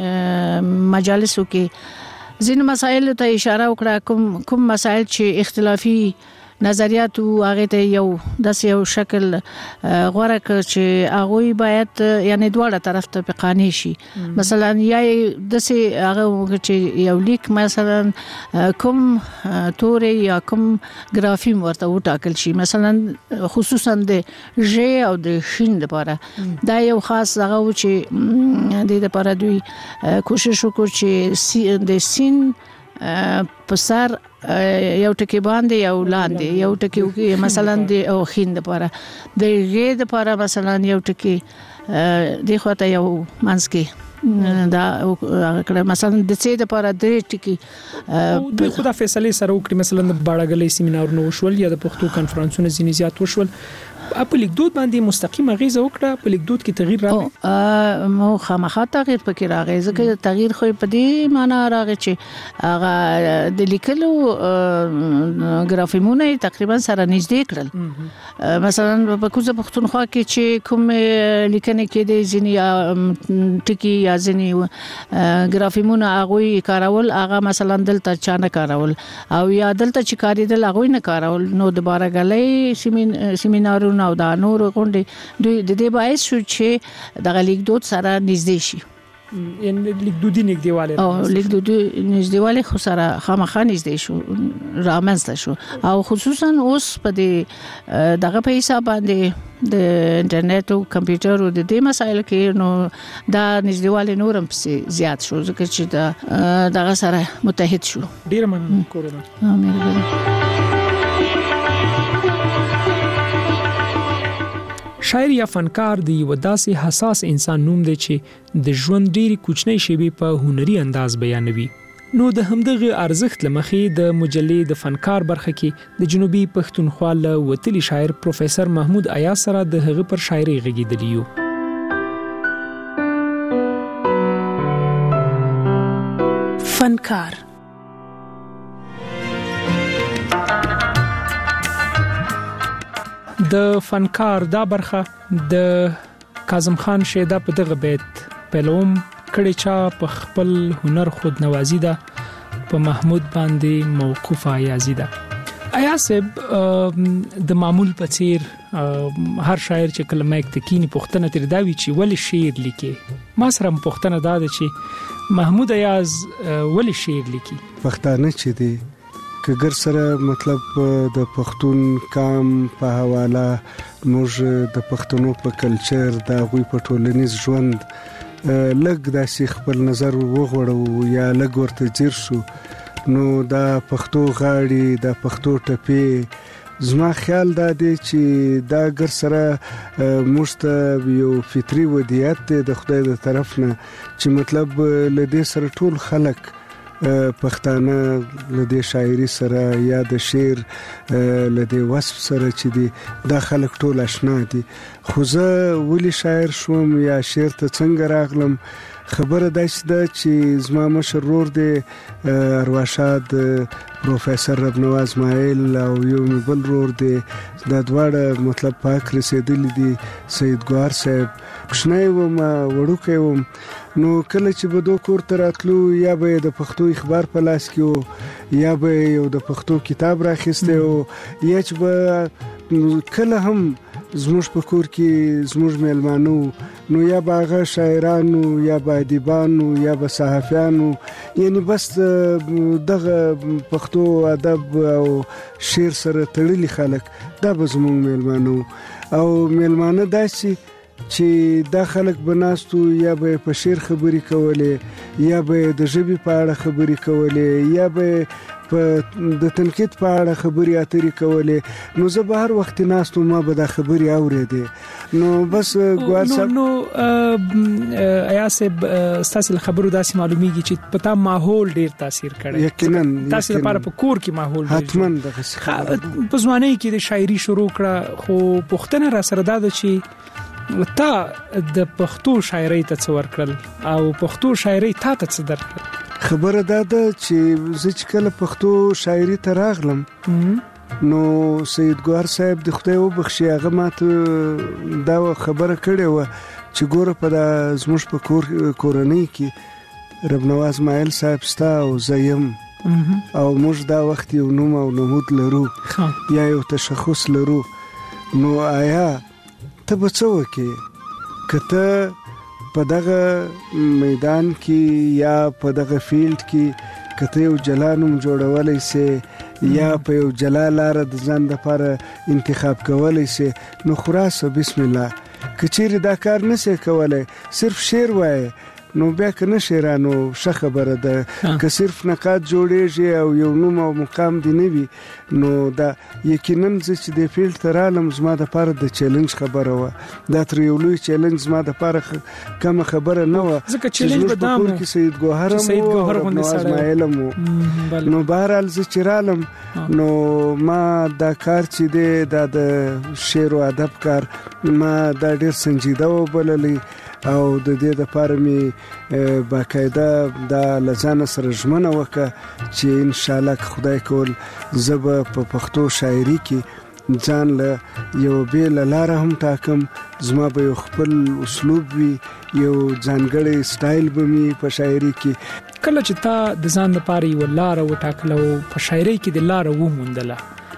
[SPEAKER 22] مجالسو کې ځینې مسایل ته اشاره وکړه کوم کوم مسایل چې اختلافي نظریات او هغه ته یو د یو شکل غوړه ک چې هغه باید یعنی دواړه طرف ته پیقانی شي مثلا یا د سي هغه چې یو لیک مثلا کوم توري یا کوم ګرافیم ورته وټاکل شي مثلا خصوصا د ژ او د شین لپاره دا یو خاص هغه چې د لپاره دوی کوشش وکړي چې د سین په سر یو ټکی باندې یو لاندې یو ټکی مثلا د او خین لپاره د غې لپاره مثلا یو ټکی د خواته یو منسکي دا کړه مثلا د څه لپاره د ټکی
[SPEAKER 13] د خدا فیصله سره وکړي مثلا د باړګلې سیمینار نو شول یا د پښتو کانفرنسونو ځینې زیات وشول په لیکدود باندې مستقیمه غیزه وکړه په لیکدود کې تغییر راغی
[SPEAKER 22] مو خامخا تغییر پکې راغی ځکه تغییر خو په دې معنی راغی چې هغه د لیکلو ګرافیمونه تقریبا سره نږدې کړل مثلا په کوزه پښتونخوا کې چې کوم لیکنه کې د ځینی ټکی یا ځینی ګرافیمونه هغه کارول هغه مثلا دلته چانه کارول او یا دلته چې کاریدل هغه نه کارول نو د بارګلې سیمینار او دا نور غونډې دوی د دې باعث شو چې د لیکدود سره نږدې شي
[SPEAKER 13] یعنی لیکدودي نږدېواله
[SPEAKER 22] او لیکدودي نږدېواله خو سره خامخا نږدې شو رامنځته شو او خصوصا اوس په دې دغه په حساب باندې د انټرنیټ او کمپیوټر او د دې مسایل کې نو دا نږدېواله نورم زیات شو ځکه چې دا دغه سره متحد شو
[SPEAKER 13] ډیر مننه کورونا
[SPEAKER 22] امين
[SPEAKER 13] شاعر یا فنکار دی یو داسې حساس انسان نوم دی چې د ژوند ډېری کوچنی شیبې په هنري انداز بیانوي نو د همدغه ارزښت لمخې د مجلې د فنکار برخه کې د جنوبي پښتونخوا له وتلي شاعر پروفیسور محمود ایاز سره د هغه پر شاعري غږیدلی یو
[SPEAKER 14] فنکار
[SPEAKER 13] د فنکار دا برخه د کاظم خان شیدا په دغه بیت پهلوم کړي چا په خپل هنر خود نوازی ده په محمود باندې موقوفه ایازی ده آیا صاحب د معمول په څیر هر شاعر چې کلمه یک تکینی پښتنه تر دا وی چې ول شعر لیکي ما سره پښتنه دا ده چې محمود ایاز ول شعر لیکي
[SPEAKER 2] پښتانه چې دی کګر سره مطلب د پښتون کام په حواله موږ د پښتنو په کلچر دا غوي په ټولنیز ژوند لګ داسې خپل نظر وغوړو یا لګ ورته ځیر شو نو دا پښتو غاړي دا پښتو ټپي زما خیال دا دی چې دا ګر سره موږ یو فطري ودیات دی د خدای د طرف نه چې مطلب لدې سره ټول خلک پښتانه لدې شاعري سره یا د شعر لدې وصف سره چې دی دا خلک ټول آشنا دي خو زه ولې شاعر شوم یا شعر ته څنګه راغلم خبره داسې ده چې زما مشر ورور دی ارواښاد پروفیسور ربنواز اسماعیل او یو بل ورور دی دا دواړه مطلب پاک رسیدلی دي سید ګوهر صاحب کوچنی وم وړوکی وم نو کله چې به دوه کور ته راتلو یا به د پښتو اخبار په لاس کې یا به یو د پښتو کتاب راخسته او یا چې به کله هم زموږ په کور کې زموږ میلمانو نو یا به هغه شاعرانو یا به ادیبانو یا به صحافیانو یعنی بس دغه پښتو ادب او شعر سره تړلي خلک دا به زموږ میلمانو او میلمانه داسې چې دا خلک بناستو یا به په شعر خبري کولې یا به د ژبې په اړه خبري کولې یا به په د تنقید په اړه خبري اترې کولې نو زه به هر وخت ناستو ما به دا خبري اورېدې نو بس ګوال صاحب
[SPEAKER 13] نو آیا صاحب تاسو خبرو داسې معلومیږي چې پتا ماحول ډیر تاثیر کړی
[SPEAKER 2] یقینا
[SPEAKER 13] تاسو لپاره په کور کې ماحول
[SPEAKER 2] حتما دغه
[SPEAKER 13] په ځوانۍ کې د شاعري شروع کړه خو پښتنه را سره دا د چې تا د پښتو شاعري ته څور کړل او پښتو شاعري تا ته څه درکړل
[SPEAKER 2] خبره دا ده چې زه چې کله پښتو شاعري ته راغلم نو سید ګوهر صاحب د خدای وبخښي هغه ماته دا خبره کړې و چې ګوره په د زموږ په کور کورنۍ کې ربنواز اسماعیل صاحب ستا او زیم او موږ دا وخت یو نوم او نمود لرو یا یو تشخص لرو نو آیا ته به څه وکې که ته په دغه میدان کې یا په دغه فیلډ کې که ته یو جلا نوم جوړولی سې یا په یو جلا لاره د ځان لپاره انتخاب کولی سې نو خلاصه بسم الله که چیرې دا کار نسې کولی صرف شعر وایې نو بیا که نه شعرانو ښه خبره ده که صرف نقاد جوړیږي او یو نوم او مقام دی نه وي نو دا یقینا زه چې د فیلډ ته رالم زما دپاره د چیلنج خبره وه دا تر یو لوی چیلنج زما دپاره کمه خبره نه وه چې زموږ په کور کې سید ګوهر هم و او ربنواز اسماعیل هم و نو بهرحال زه چې رالم نو ما دا کار چې دی دا د شعر و ادب کار ما دا ډېر سنجیده وبللی او د دې لپاره می باقاعده د لزان سره ژمنه وکړه چې ان شاء الله خدای کول زب په پښتو شاعري کې ځان له یو بیل لاره هم تاکم زما به یو خپل اسلوب وي یو ځانګړی سټایل به می په شاعري کې
[SPEAKER 13] کله چې تا د ځان لپاره یو لاره وټاکلو په شاعري کې د لاره وموندله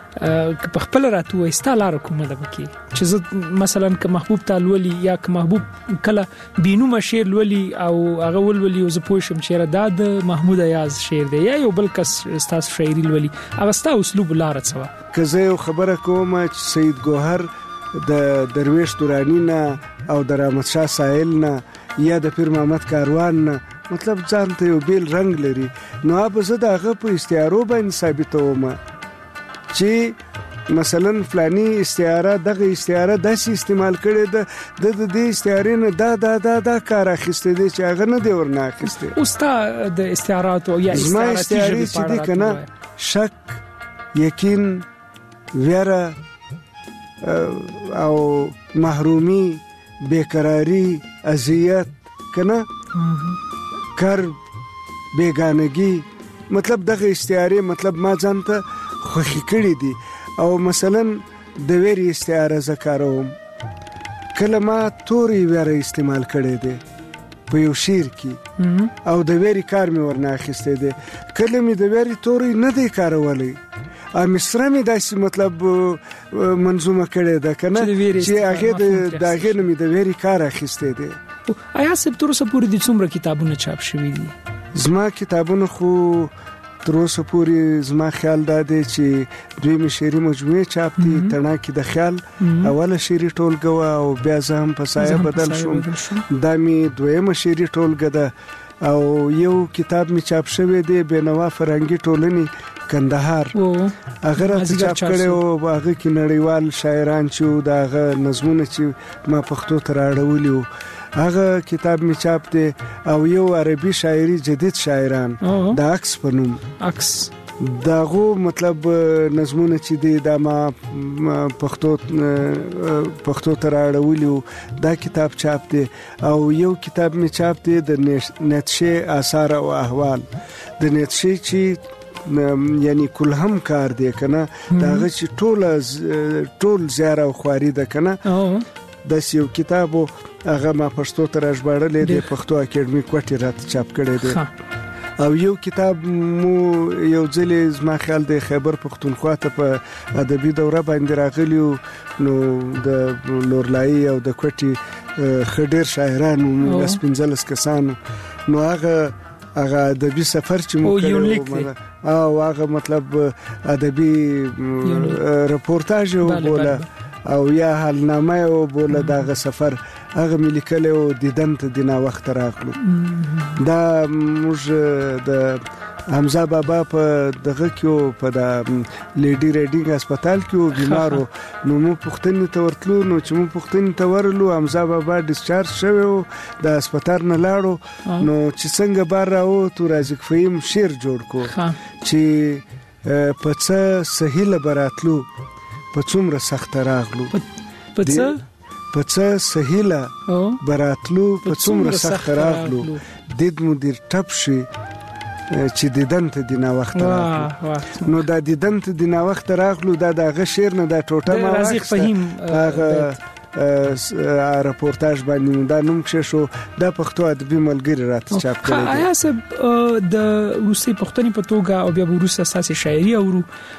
[SPEAKER 13] په خپل راتو استالار کومه ده بکی چې زه مثلا که محبوب تعالولي یا که محبوب کله بینو شعر لولي او هغه ولولي او زه پوښم چې دا د محمود ایاز شعر دی یا یو بل کس استاس شاعري لولي هغه ستا اسلوب لار څه
[SPEAKER 2] که زه یو خبره کوم چې سید ګوهر د درویش دورانی نه او د رحمت شاه سائل نه یا د پیر محمد کاروان نه مطلب ځان ته یو بیل رنگ لري نو هغه زه دغه په استعارو باندې ثابتوم چې مثلا فلانی استعاره دغه استعاره داسې استعمال کړي ده د دې استعارې نه دا دا دا دا کار اخیسته دي چې هغه نه دی ورنه اخیسته
[SPEAKER 13] اوستا د استعارات او یا
[SPEAKER 2] استعاراتي ژبه چې دي کنه شک یقین ویره او محرومی بیقراری اذیت کنه کر بیگانگی مطلب دغه استعاره مطلب ما ځانته خوخي کړی دي او مثلا د ویری استعاره ذکروم کله ما توري ویره استعمال کړی دی په یو شعر کې او د ویری کار مې ورنه اخیسته دی کله مې د ویری توري نه دی کارولی ا مصر می داسې مطلب منظومه کړې ده کنه چې هغه د داغه نومې د ویری کار اخیسته دي.
[SPEAKER 13] آیا سب تر اوسه پورې د څومره کتابونه چاپ شوي دي؟
[SPEAKER 2] زما کتابونه خو تر اوسه پورې زما خیال دا دی چې دوی شعري مجموعه چاپ دي. تڼاکې د خیال اوله شعري ټولګه و او بیا زه هم په سایه بدل شوم. دا می دویمه شعري ټولګه ده او یو کتاب می چاپ شوی دی بینوا فرهنګي ټولنې کندهار. هغه راته چاپ کړی او هغه کې نړیوال شاعران چې دغه نظمونه چې ما پښتو ته راوړلي وو هغه کتاب می چاپ دی او یو عربي شاعري جدید شاعران د عکس په نوم
[SPEAKER 13] عکس
[SPEAKER 2] داغو مطلب نظمونه چې دی دا ما پښتو پښتو ته راوړلي دا کتاب چاپ دی او یو کتاب می چاپ دی د نیتشه آثار او احوال د نیتشه چې یعنی کلهم کار دی کنه داغه چې ټول ټول زیار او خواري ده کنه د یو کتابو هغه ما پښتو ته راژباړلې د پښتو اکیډمي کوټې راته چاپ کړی دی او یو کتاب مو یو ځلې زما خیال د خیبر پښتونخوا ته په ادبي دوره باندې راغلی نو د لورلای او د کوټې خډیر شاعرانو د سپینځلس کسانو نو هغه هغه ادبي سفر چې مو کړو او هغه مطلب ادبي رپورتاج وبوله او یا حالنامه او بوله دغه سفر هغه ملي کله او دیدن ته دینا وخت راغلو. دا موږ د حمزه بابا په دغه کې په د لیډي ریډینګ هسپتال کې بیمارو نو مو پښتنې ته ورتلو نو چې مو پښتنې ته ورلو حمزه بابا ډیسچارج شوی او د هسپتال نه لاړو نو چې څنګه بار راو تو رازق فهیم شعر جوړ کو چې په څه سهیل براتلو په څومره سخت راغلو
[SPEAKER 13] په څه
[SPEAKER 2] په څه سهیله براتلو په څومره سخت راغلو دید مدیر ټپ شي چې دیدن ته دینا وخت راغلو نو دا دیدن ته دینا وخت راغلو دا دغه شعر نه دا ټوټه ما
[SPEAKER 13] رازق فهیم
[SPEAKER 2] هغه راپورتاج باندې دا نوم چې شو د پښتو ادبي ملګری راته چاپ کړی
[SPEAKER 13] آیا سب د روسي پښتني په توګه او بیا روسي اساسي شاعري اورو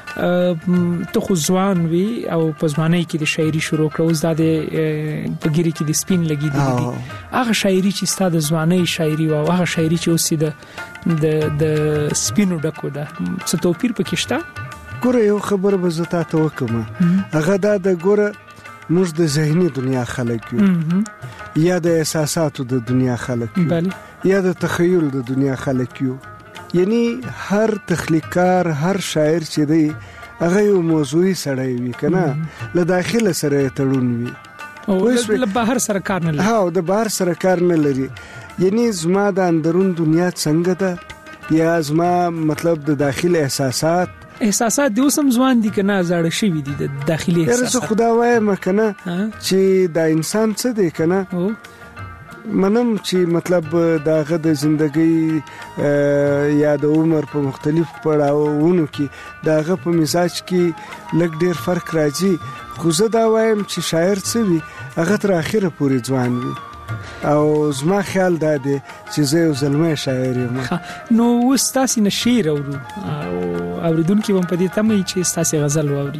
[SPEAKER 13] ته خو ځوان وی او په ځوانۍ کې د شاعري شروع کړو اوس د پګيري کې د سپین لګي دي هغه شاعري چې ستاسو د ځوانۍ شاعري او هغه شاعري چې اوس د د د سپینو ډکو ده څه توپیر پکې شته؟
[SPEAKER 2] ګوره یو خبر به زه تاسو وکم هغه دا د ګوره موږ د ذهني دنیا خلک یو یا د احساساتو د دنیا خلک یو یا د تخیل د دنیا خلک یو یعنی هر تخلیقار هر شاعر چې دی هغه یو موضوعي سړی وي کنه له داخله سره تړون وي
[SPEAKER 13] او له بهر سره کار نه لري
[SPEAKER 2] ها د بهر سره کار نه لري یعنی زما د اندرون دنیا څنګه ده یا زما مطلب د داخل احساسات
[SPEAKER 13] احساسات د اوسم ځوان دي کنه زړه شوی دي د داخلي احساسات
[SPEAKER 2] یره خدا وایم کنه چې د انسان څه دی کنه منم چې مطلب داغه د ژوندۍ یا د عمر په مختلف پړاوونو کې داغه په مزاج کې لږ ډیر فرق راځي خو زه دا وایم چې شاعر څه وي هغه تر اخره پورې ځوان وي او زما خیال دا دی چې زه یو زلمه شاعر یم
[SPEAKER 13] نو اوس تاسو نه شعر اورو او اوریدونکو هم په دې تمه چې تاسو غزل واوري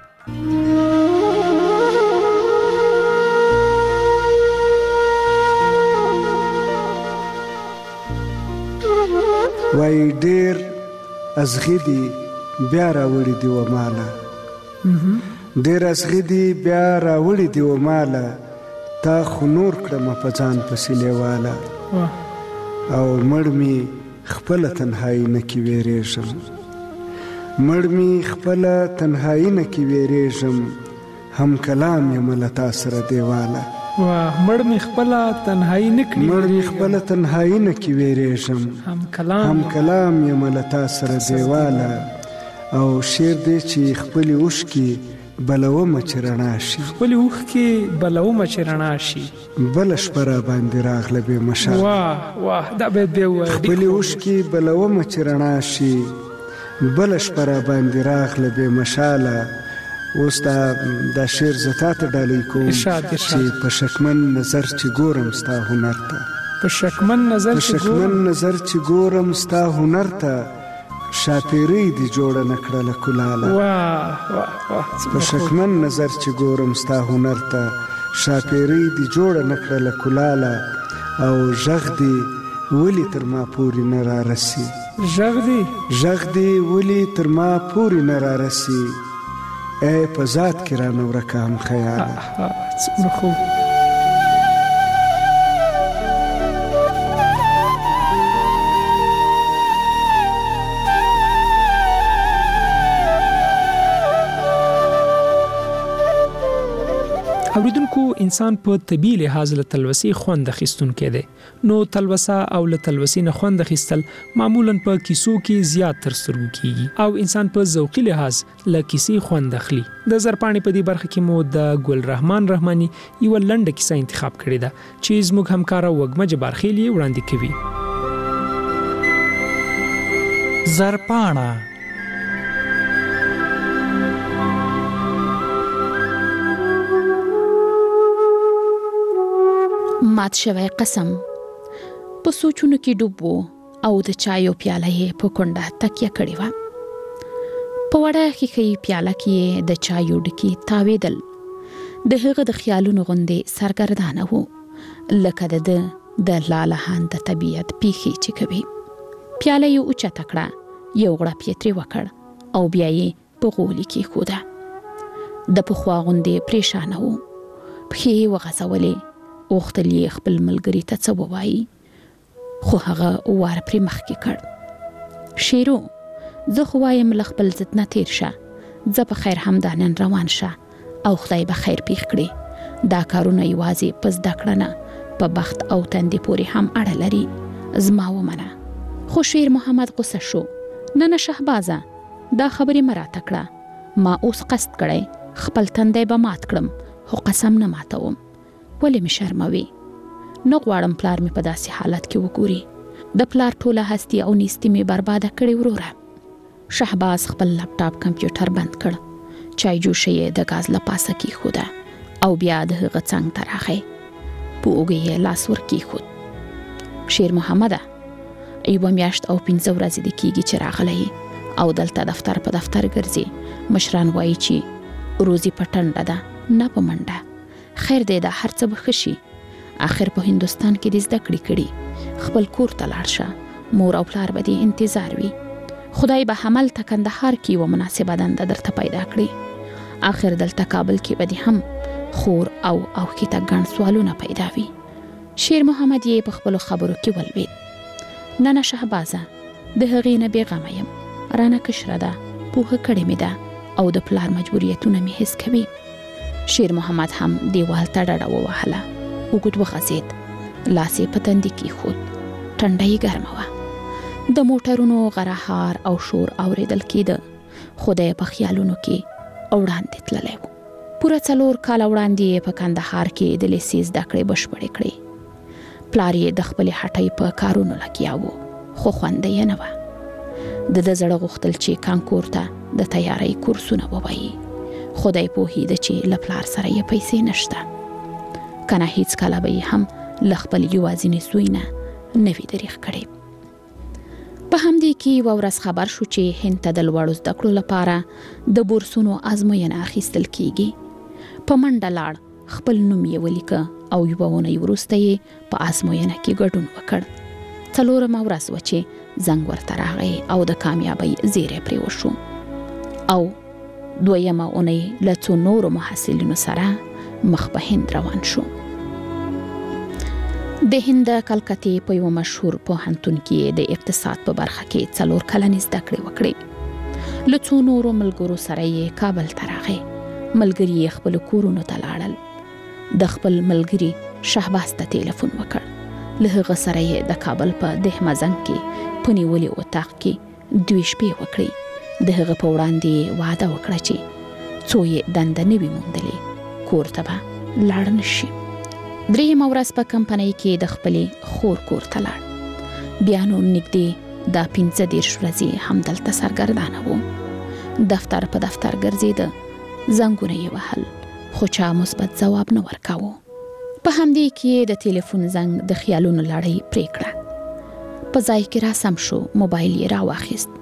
[SPEAKER 2] وای ډیر ازغدي بیا راوړي دی و مالا ډیر ازغدي بیا راوړي دی و مالا تا خو نور کړم په ځان پسې لیواله او مړ می خپل تنهایی نه کی ویریږم مړ می خپل تنهایی نه کی ویریږم هم کلام یم لتا سره دیواله
[SPEAKER 13] واه مړ می خپل تنهایی نه کی
[SPEAKER 2] مړ می خپل تنهایی نه کی ویریږم
[SPEAKER 13] هم کلام
[SPEAKER 2] هم کلام یم لتا سره دیواله او شیر دې چې خپل اوش کی بلوم چرنا شي
[SPEAKER 13] خپل اوخ کې بلوم چرنا شي
[SPEAKER 2] بل شپره باندې راغله به مشال
[SPEAKER 13] واه واه دا به به وای
[SPEAKER 2] خپل اوخ کې بلوم چرنا شي بل شپره باندې راغله به مشاله اوس دا د شعر زتا ته ډالۍ کوم چې په شکمن نظر چې ګورم ستا هنر ته
[SPEAKER 13] په شکمن نظر
[SPEAKER 2] چې شکمن نظر چې ګورم ستا هنر ته شاپیری دی جوړه نکړه کلاله.
[SPEAKER 13] واه واه واه
[SPEAKER 2] په شکمن نظر چې ګورم ستا هنر ته، شاپیری دی جوړه نکړه کلاله، او ژغ دی ولی تر ما پورې نه را رسي.
[SPEAKER 13] ژغ دی
[SPEAKER 2] ژغ دی ولی تر ما پورې نه را رسي. ای په ذات کې رانه ورکه هم خیاله.
[SPEAKER 13] څومره خوب. اوریدونکو، انسان په طبي لحاظ له تلوسې خوند اخیستونکی دی. نو تلوسه او له تلوسې نه خوند اخیستل معمولا په کیسو کې زیات تر سترګو کیږي، او انسان په ذوقي لحاظ له کیسې خوند اخلي. د زرپاڼې په دې برخه کې مو د ګل رحمان رحماني یو لنډه کیسه انتخاب کړې ده چې زموږ همکاره وګمه جبارخیل یې وړاندې کوي.
[SPEAKER 3] زرپاڼه
[SPEAKER 4] مات شوی قسم په سوچونو کې ډوب و او د چایو پیاله یې په کونډه تکیه کړې وه. په وړه ښیښې پیاله کې د چایو ډکي تاوېدل. د هغه د خیالونو غوندې سرګردانه و لکه د ده د لالهان د طبیعت پیښې چې کوي. پیاله یې اوچته کړه، یو غړپ یې ترې وکړ او بیا یې په غولي کېښوده. د پخوا غوندې پریشانه و، پښې یې وغځولې، غوښتل یې خپل ملګري ته څه ووایي، خو هغه وار پرې مخکې کړ. شیرو، زه خو وایم له خپل ضد نه تېر شه، زه په خیر همدا نن روان شه او خدای به خیر پېښ کړي. دا کارونه یوازې په زده کړه نه، په بخت او تندې پورې هم اړه لري. زما ومنه. خو شیر محمد غوسه شو. نه نه شهبازه، دا خبرې مه راته کړه. ما اوس قصد کړی خپل تندی به مات کړم، خو قسم نه ماتوم. ولې مې شرموي؟ نه غواړم پلار مې په داسې حالت کې وګوري. د پلار ټوله هستی او نیستی مې برباده کړې وروره. شهباز خپل لپټاپ کمپیوټر بند کړ، چای جوشه یې د غاز له پاسه کېښوده او بیا د هغه څنګ ته راغی. په اوږه یې لاس ور کېښود. شیر محمده، یوه میاشت او پنځه ورځې دې کېږي چې راغلی او دلته دفتر په دفتر ګرځي. مشران وایي چې روزي په ټنډه ده نه په منډه. خیر دی، دا هر څه به ښه شي. آخر په هندوستان کې دې زده کړې کړي. خپل کور ته لاړ شه، مور او پلار به دې انتظار وي. خدای به هملته کندهار کې یوه مناسبه دنده درته پیدا کړي. آخر دلته کابل کې به دې هم خور او اوښکې ته ګڼ سوالونه پیدا وي. شیر محمد یې په خپلو خبرو کې ولوید. نه نه شهبازه، د هغې نه بېغمه یم. رانه کشره ده، پوهه کړې مې ده او د پلار مجبوریتونه مې حس کوي. شیر محمد هم دیوال ته ډډه ووهله. اوږد وغځېد، لاس یې په تندي کېښود. ټنډه یې ګرمه وه. د موټرونو غرهار او شور اورېدل کېده، خو دی په خیالونو کې وړاندې تللی و. پوره څلور کاله وړاندې یې په کندهار کې د لیسې زده کړې بشپړې کړې. پلار یې د خپلې هټۍ په کارونو لګیا و، خو خونده یې نه وه. د ده زړه غوښتل چې کانکور ته د تیارۍ کورسونه ووایي. خدای پوهېده چې له پلار سره یې پیسې نشته، کنه هیڅ کله به یې هم له خپل یوازیني زوی نه نه وي دریغ کړی. په همدې کې یوه ورځ خبر شو چې هند ته د لوړو زده کړو لپاره د بورسونو ازموینه اخیستل کیږي. په منډه لاړ، خپل نوم یې ولیکه او یوه اونۍ وروسته یې په ازموینه کې ګډون وکړ. څلورمه ورځ وه چې زنګ ورته راغی او د کامیابۍ زیری پرې وشو. او دویمه اونۍ له څو نورو محصلینو سره مخ په هند روان شو. د هند کلکتې په یو مشهور پوهنتون کې د اقتصاد په برخه کې څلور کلنې زده کړې وکړې. له څو نورو ملګرو سره یې کابل ته راغی. ملګري یې خپلو کورونو ته لاړل. د خپل ملګري شهباز ته تلیفون وکړ. له هغه سره یې د کابل په دهمزنګ کې په نیولي اتاق کې دوې شپې وکړې. د هغه په وړاندې وعده وکړه چې څو یې دنده نه وي موندلې، کور ته به لاړ نه شي. درېیمه ورځ په کمپنۍ کې د خپلې خور کور ته لاړ. بیا نو نږدې دا پنځه دېرش ورځې همدلته سرګردانه و. دفتر په دفتر ګرځېده، زنګونه یې وهل، خو چا مثبت ځواب نه ورکاوه. په همدې کې د تلیفون زنګ د خیالونو لړۍ پرې کړه. په ځای کې را سم شو، موبایل یې را واخیست.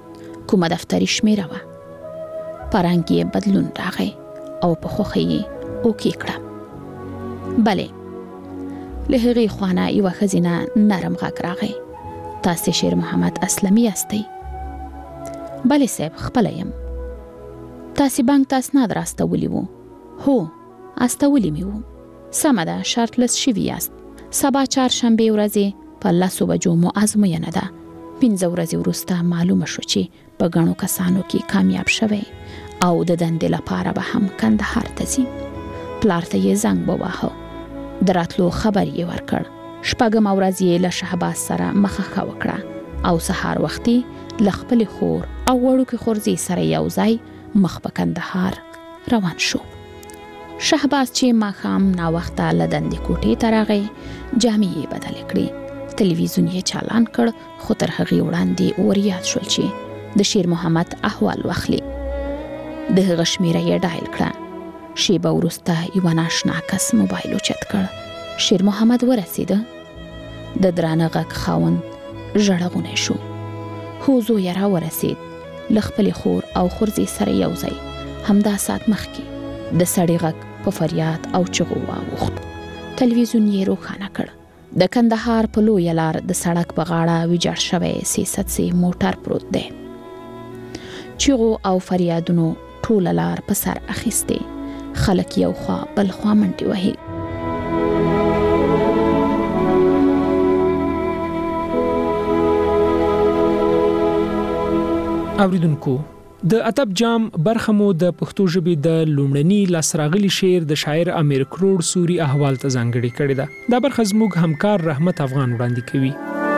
[SPEAKER 4] کومه دفتري شمیره وه. په رنګ یې بدلون راغی او په خوښۍ یې اوکې کړه. بلې، له هغې خوانه یوه ښځینه نرم غږ راغی. تاسې شیر محمد اسلمي یاستئ؟ بلې صاحب، خپله یم. تاسې بانک ته اسناد راستولی وو؟ هو، استولی مې وو. سمه ده، شرطلس شوي یاست. سبا چهارشنبې ورځې په لسو بجو مو ازموینه ده. پنځه ورځې وروسته معلومه شو چې په ګڼو کسانو کې کامیاب شوی او د دندې لپاره به هم کندهار ته ځي. پلار ته یې زنګ وواهه. د راتلو خبر یې ورکړ. شپږمه ورځ یې له شهباز سره مخه ښه وکړه او سهار وختي له خپلې خور او وړوکې خورزۍ سره یو ځای مخ په کندهار روان شو. شهباز چې ماښام ناوخته له دندې کوټې ته راغی، جامې یې بدلې کړې. تلویزیون یې چالان کړ، خو تر هغې وړاندې وریاد شول چې د شیر محمد احوال واخلي. د هغه شمیره یې ډایل کړه. شیبه وروسته یوه ناشنا کس موبایل اوچت کړ. شیر محمد ورسېده. د درانه غږ خاوند ژړغونی شو. هو زوی یې راورسېد، له خپلې خور او خورزۍ سره یو ځای. همدا ساعت مخکې د سړي غږ په فریاد او چغو واوښت. تلویزیون یې روښانه کړ. د کندهار په لویه لار د سړک په غاړه ویجاړ شوی سه څڅې موټر پروت دی. چغو او فریادونو ټوله لار په سر اخیستې. خلک یو خوا بل خوا منډې وهي.
[SPEAKER 13] اوریدونکو، د ادب جام برخه مو د پښتو ژبې د لومړني لاسراغلي شعر د شاعر امیر کروړ سوري احوال ته ځانګړې کړې ده. دا برخه زموږ همکار رحمت افغان وړاندې کوي.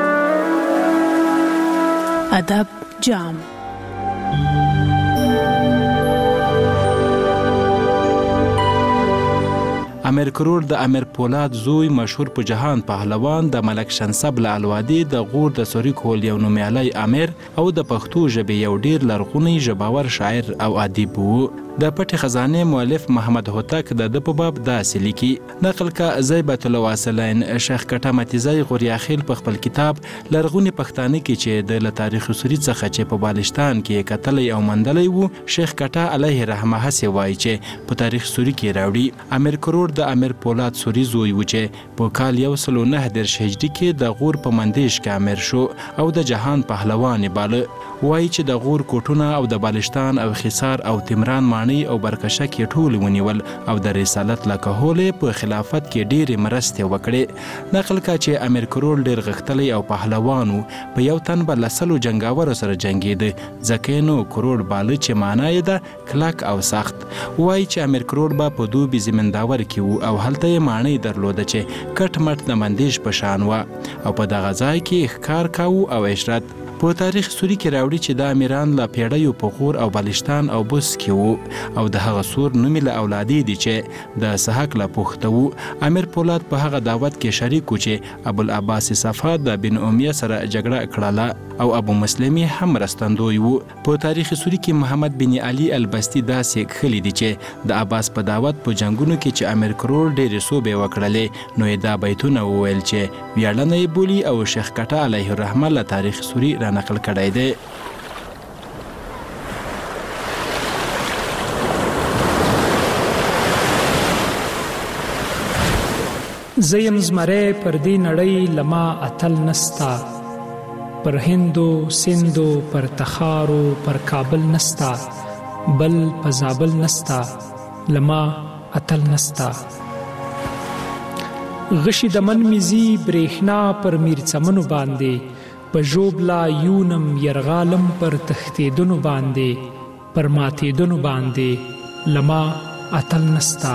[SPEAKER 14] ادب جام.
[SPEAKER 7] امیر کروړ د امیر پولاد زوی، مشهور په جهان پهلوان، د ملک شنسب له الوادي د غور د سوري کول یو نومیالی امیر او د پښتو ژبې یو ډیر لرغونی ژباور شاعر او ادیب وو. د پټې خزانې مؤلف محمد هوتک د د په باب داسې لیکي. نقل کا زیبت الواصلین شیخ کټه متیزی غوریاخیل په خپل کتاب لرغونی پښتانه کې چې د تاریخ سوري څخه چې په بالشتان کې کتلی او مندلی وو، شیخ کټه علیه رحمه هسې وایي چې په تاریخ سوري کې راوړي. امیر کروړ د امیر پولاد سوري زوی و چې په کال یو سل و نهه دېرش هجري کې د غور په مندیش کې امیر شو او د جهان پهلوان باله. وایي چې د غور کوټونه او د بالشتان او خیسار او تمران ماڼۍ او برکشک یې ټول ونیول او د رسالت له کهولې په خلافت کې ډېرې مرستې وکړې. نقل کا چې امیر کروړ ډېر غښتلی او پهلوان و. په یو تن به له سلو جنګاورو سره جنګېده، ځکه نو کروړ باله چې معنا یې ده کلک او سخت. وایي چې امیر کروړ به په دوبي زمینداور کې و او هلته یې ماڼۍ درلوده چې کټ مټ د مندیش په شان وه او په دغه ځای کې ښکار کاوه او عشرت. په تاریخ سوري کې راوړي چې د امیران له پیړیو په غور او بلشتان او بوس کې وو او د هغه سور نومې له اولادې دي چې د سحق له پوښته وو. امیر پولاد په هغه دعوت کې شریک و چې ابوالعباس صفا د بن امیه سره جګړه کړله او ابو مسلمي هم مرستندوی وو. په تاریخ سوري کې محمد بن علي البستی داسې کښلي دي چې د عباس په دعوت په جنګونو کې چې امیر کروړ ډېرې صوبې وکړلې، نو یې دا بیتونه وویل چې ویاړنه یې بولي او شیخ کټه علیه الرحمه له تاریخ سوري را نقل کړی دی.
[SPEAKER 13] زیم زمری پر دی نړۍ لما اتل نستا، پر هندو سندو پر تخارو پر کابل نستا، بل په زابل نستا لما اتل نستا. غشي د من میزي برېښنا پر میر چمنو باندې، په ژوبلا یونم یرغالم پر تښتېدنو باندې، پر ماتېدنو باندې لما اتل نستا.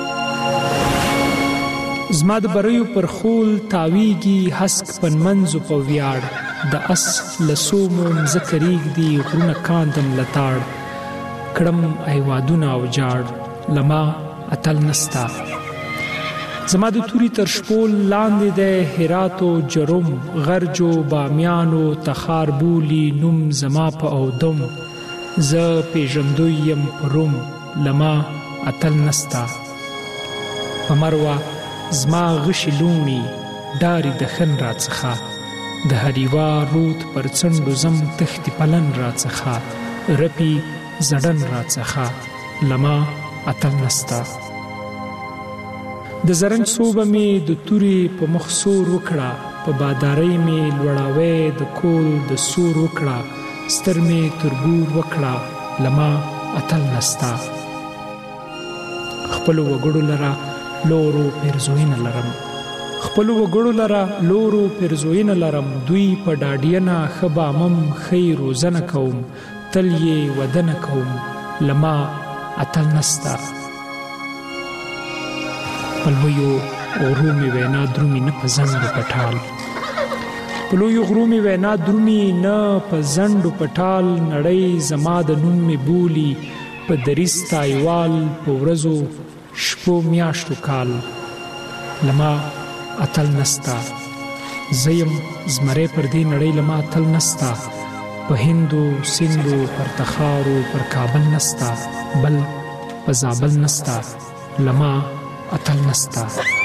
[SPEAKER 13] زما د بریو پر خول تاویږي هسک پنمنځو په ویاړ، د اس لسومو مځکه ریږدي غرونه کاندم لتاړ، کړم ایوادونه او جاړ لما اتل نستا. زما د توري تر شپول لاندې د هراتو جرم، غرجو بامیانو تخار بولی نوم زما په اودم، زه پیژندوی یم پروم لما اتل نستا. په مروه زما غشي لوڼي ډاري د خن را څخه، د هریوا رود پر څنډو زم تختی پلن راڅخه رپی زړن راڅخه لما اتل نستا د زرنج صوبه می د توري په مخ سور وکړه په بادارۍ می لوړاوي د کول د سور وکړه ستر می تربور وکړه لما اتل نستا خپل وګړو لرا لورو پرزوین لرم خپل وګړو لرا لورو پرزوین لرم دوی په ډاډینا خبامم خیر وزن کوم تل یې ودن کوم لما اتل نستا پلویو غرومی وینا درومی نه پزندو پټال پلویو غرومی وینا درومی نه پزندو پټال نړۍ زما د نوم می بولی په دریس تایوال په ورځو شپو میاشتو کال لما اتل نستا زیم زمره پر دې نړۍ لما اتل نستا په هندو سندو پر تخارو پر کابل نستا بل په زابل نستا لما اتل نستا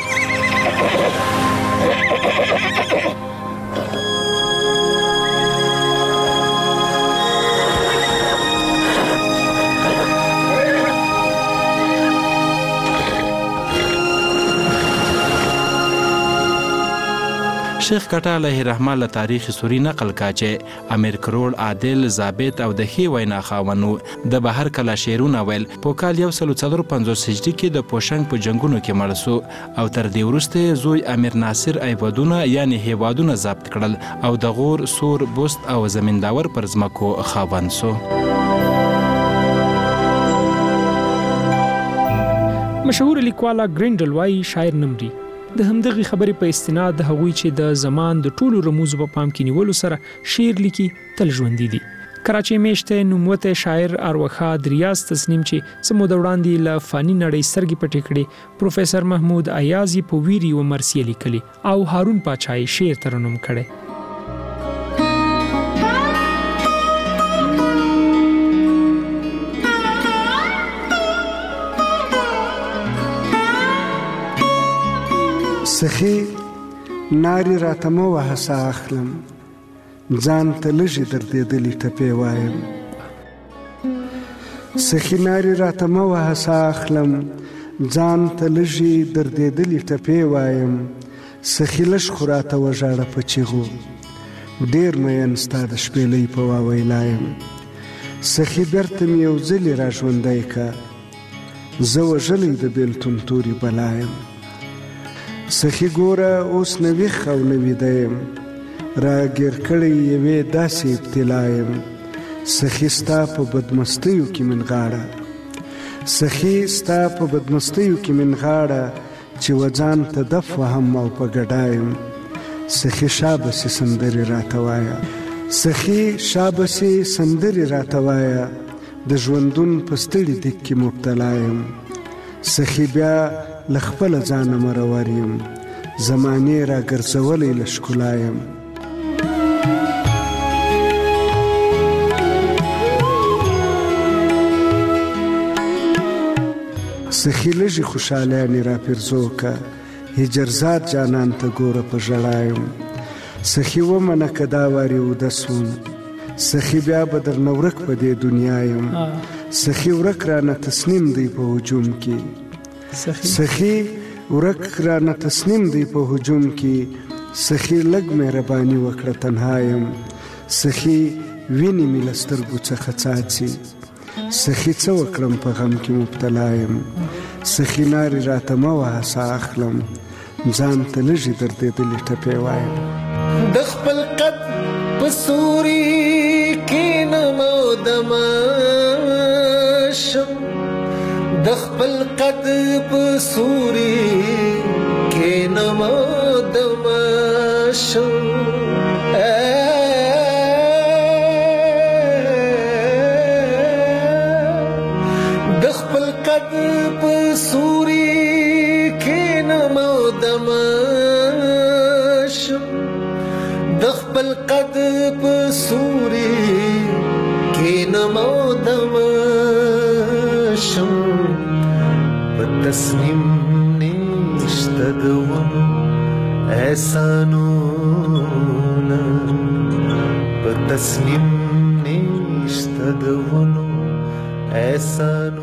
[SPEAKER 7] شیخ کټا علیه الرحمه له تاریخ سوری نقل کا چې امیر کروڑ عادل ضابط او د خي وینا خاونو د بهر کلا شیرونه ویل په کال یو سل څلور پنځوس هجری کې د پوشنګ په جنگونو کې مړ شو او تر دې وروسته زوی امیر ناصر ایبادونه یعنی هیوادونه ضبط کړل او د غور سور بوست او زمینداور پر ځمکو خاوند شو.
[SPEAKER 13] مشهور لیکواله ګرینډل وایي شاعر نمري د همدغه خبرې په استناد د هغوی چې د زمان د ټولو رموزو په پام کې نیولو سره شعر لیکي تل ژوندي دي. کراچۍ میشته نوموته شاعر ارواخا دریاز تسنیم چې سمو د وړاندې له فانی نړۍ سرګي پټې کړې پروفیسور محمود ایازي په ویری و مرثیه لیکلي او هارون پاچای شعر ترنم کړي.
[SPEAKER 2] سخی ناری راتمو وحسا اخلم ځان ته لږې دردېدلې ټپې وایم سخی ناری راتمو وحسا اخلم ځان ته لږې دردېدلې ټپې وایم سخی لږ خو راته وژاړه په چیغو ډېر مین ستا د شپېلۍ په واویلایم سخی بېرته مې یو ځلې را ژوندی که زه وژلی د بېلتون تورې بلایم سخی ګوره اوس نه ویښ او نه ویده یم را ګیر کړی یوې داسې ابتلا یم سخی ستا په بدمستیو کې من غاړه سخی ستا په بدمستیو کې من غاړه چې وځان ته دف وهم او په ګډا یم سخی شابسې سندرې راته وایه سخی شابسې سندرې راته وایه د ژوندون په ستړي دیګ کې مبتلا یم سخی بیا لخپل ځانه مرور یم زمانې را ګرځولی له ښکلا یم سخي لږې خوشحالیانې را پرزو که هجرزاد جانان ته ګوره په ژړا یم سخي ومنه که دا وارې اوده سوم سخي بیا به درنه ورک په دې دنیا یم سخي ورک رانه تسنیم دی په هجوم کې سخی ورک رانه تسنیم دی په هجوم کې سخی لږ مهرباني وکړه تنها یم سخی وینې مې له سترګو څخه څاڅي سخی څه وکړم په غم کې مبتلا یم سخی نارې راته مه وهه ساه اخلم ځان ته لږې دردېدلې ټپې وایم
[SPEAKER 21] د خپل قد په سوري کښېنم او دمه شم د خپل قد په سوري کښېنم او دمه شم د خپل قد په سوري کښېنم او دمه شم د خپل قد په سوري کښېنم او دمه شم په تصمیم نشته د وم احسانونه
[SPEAKER 8] هنر په تصمیم نشته د ونو احسان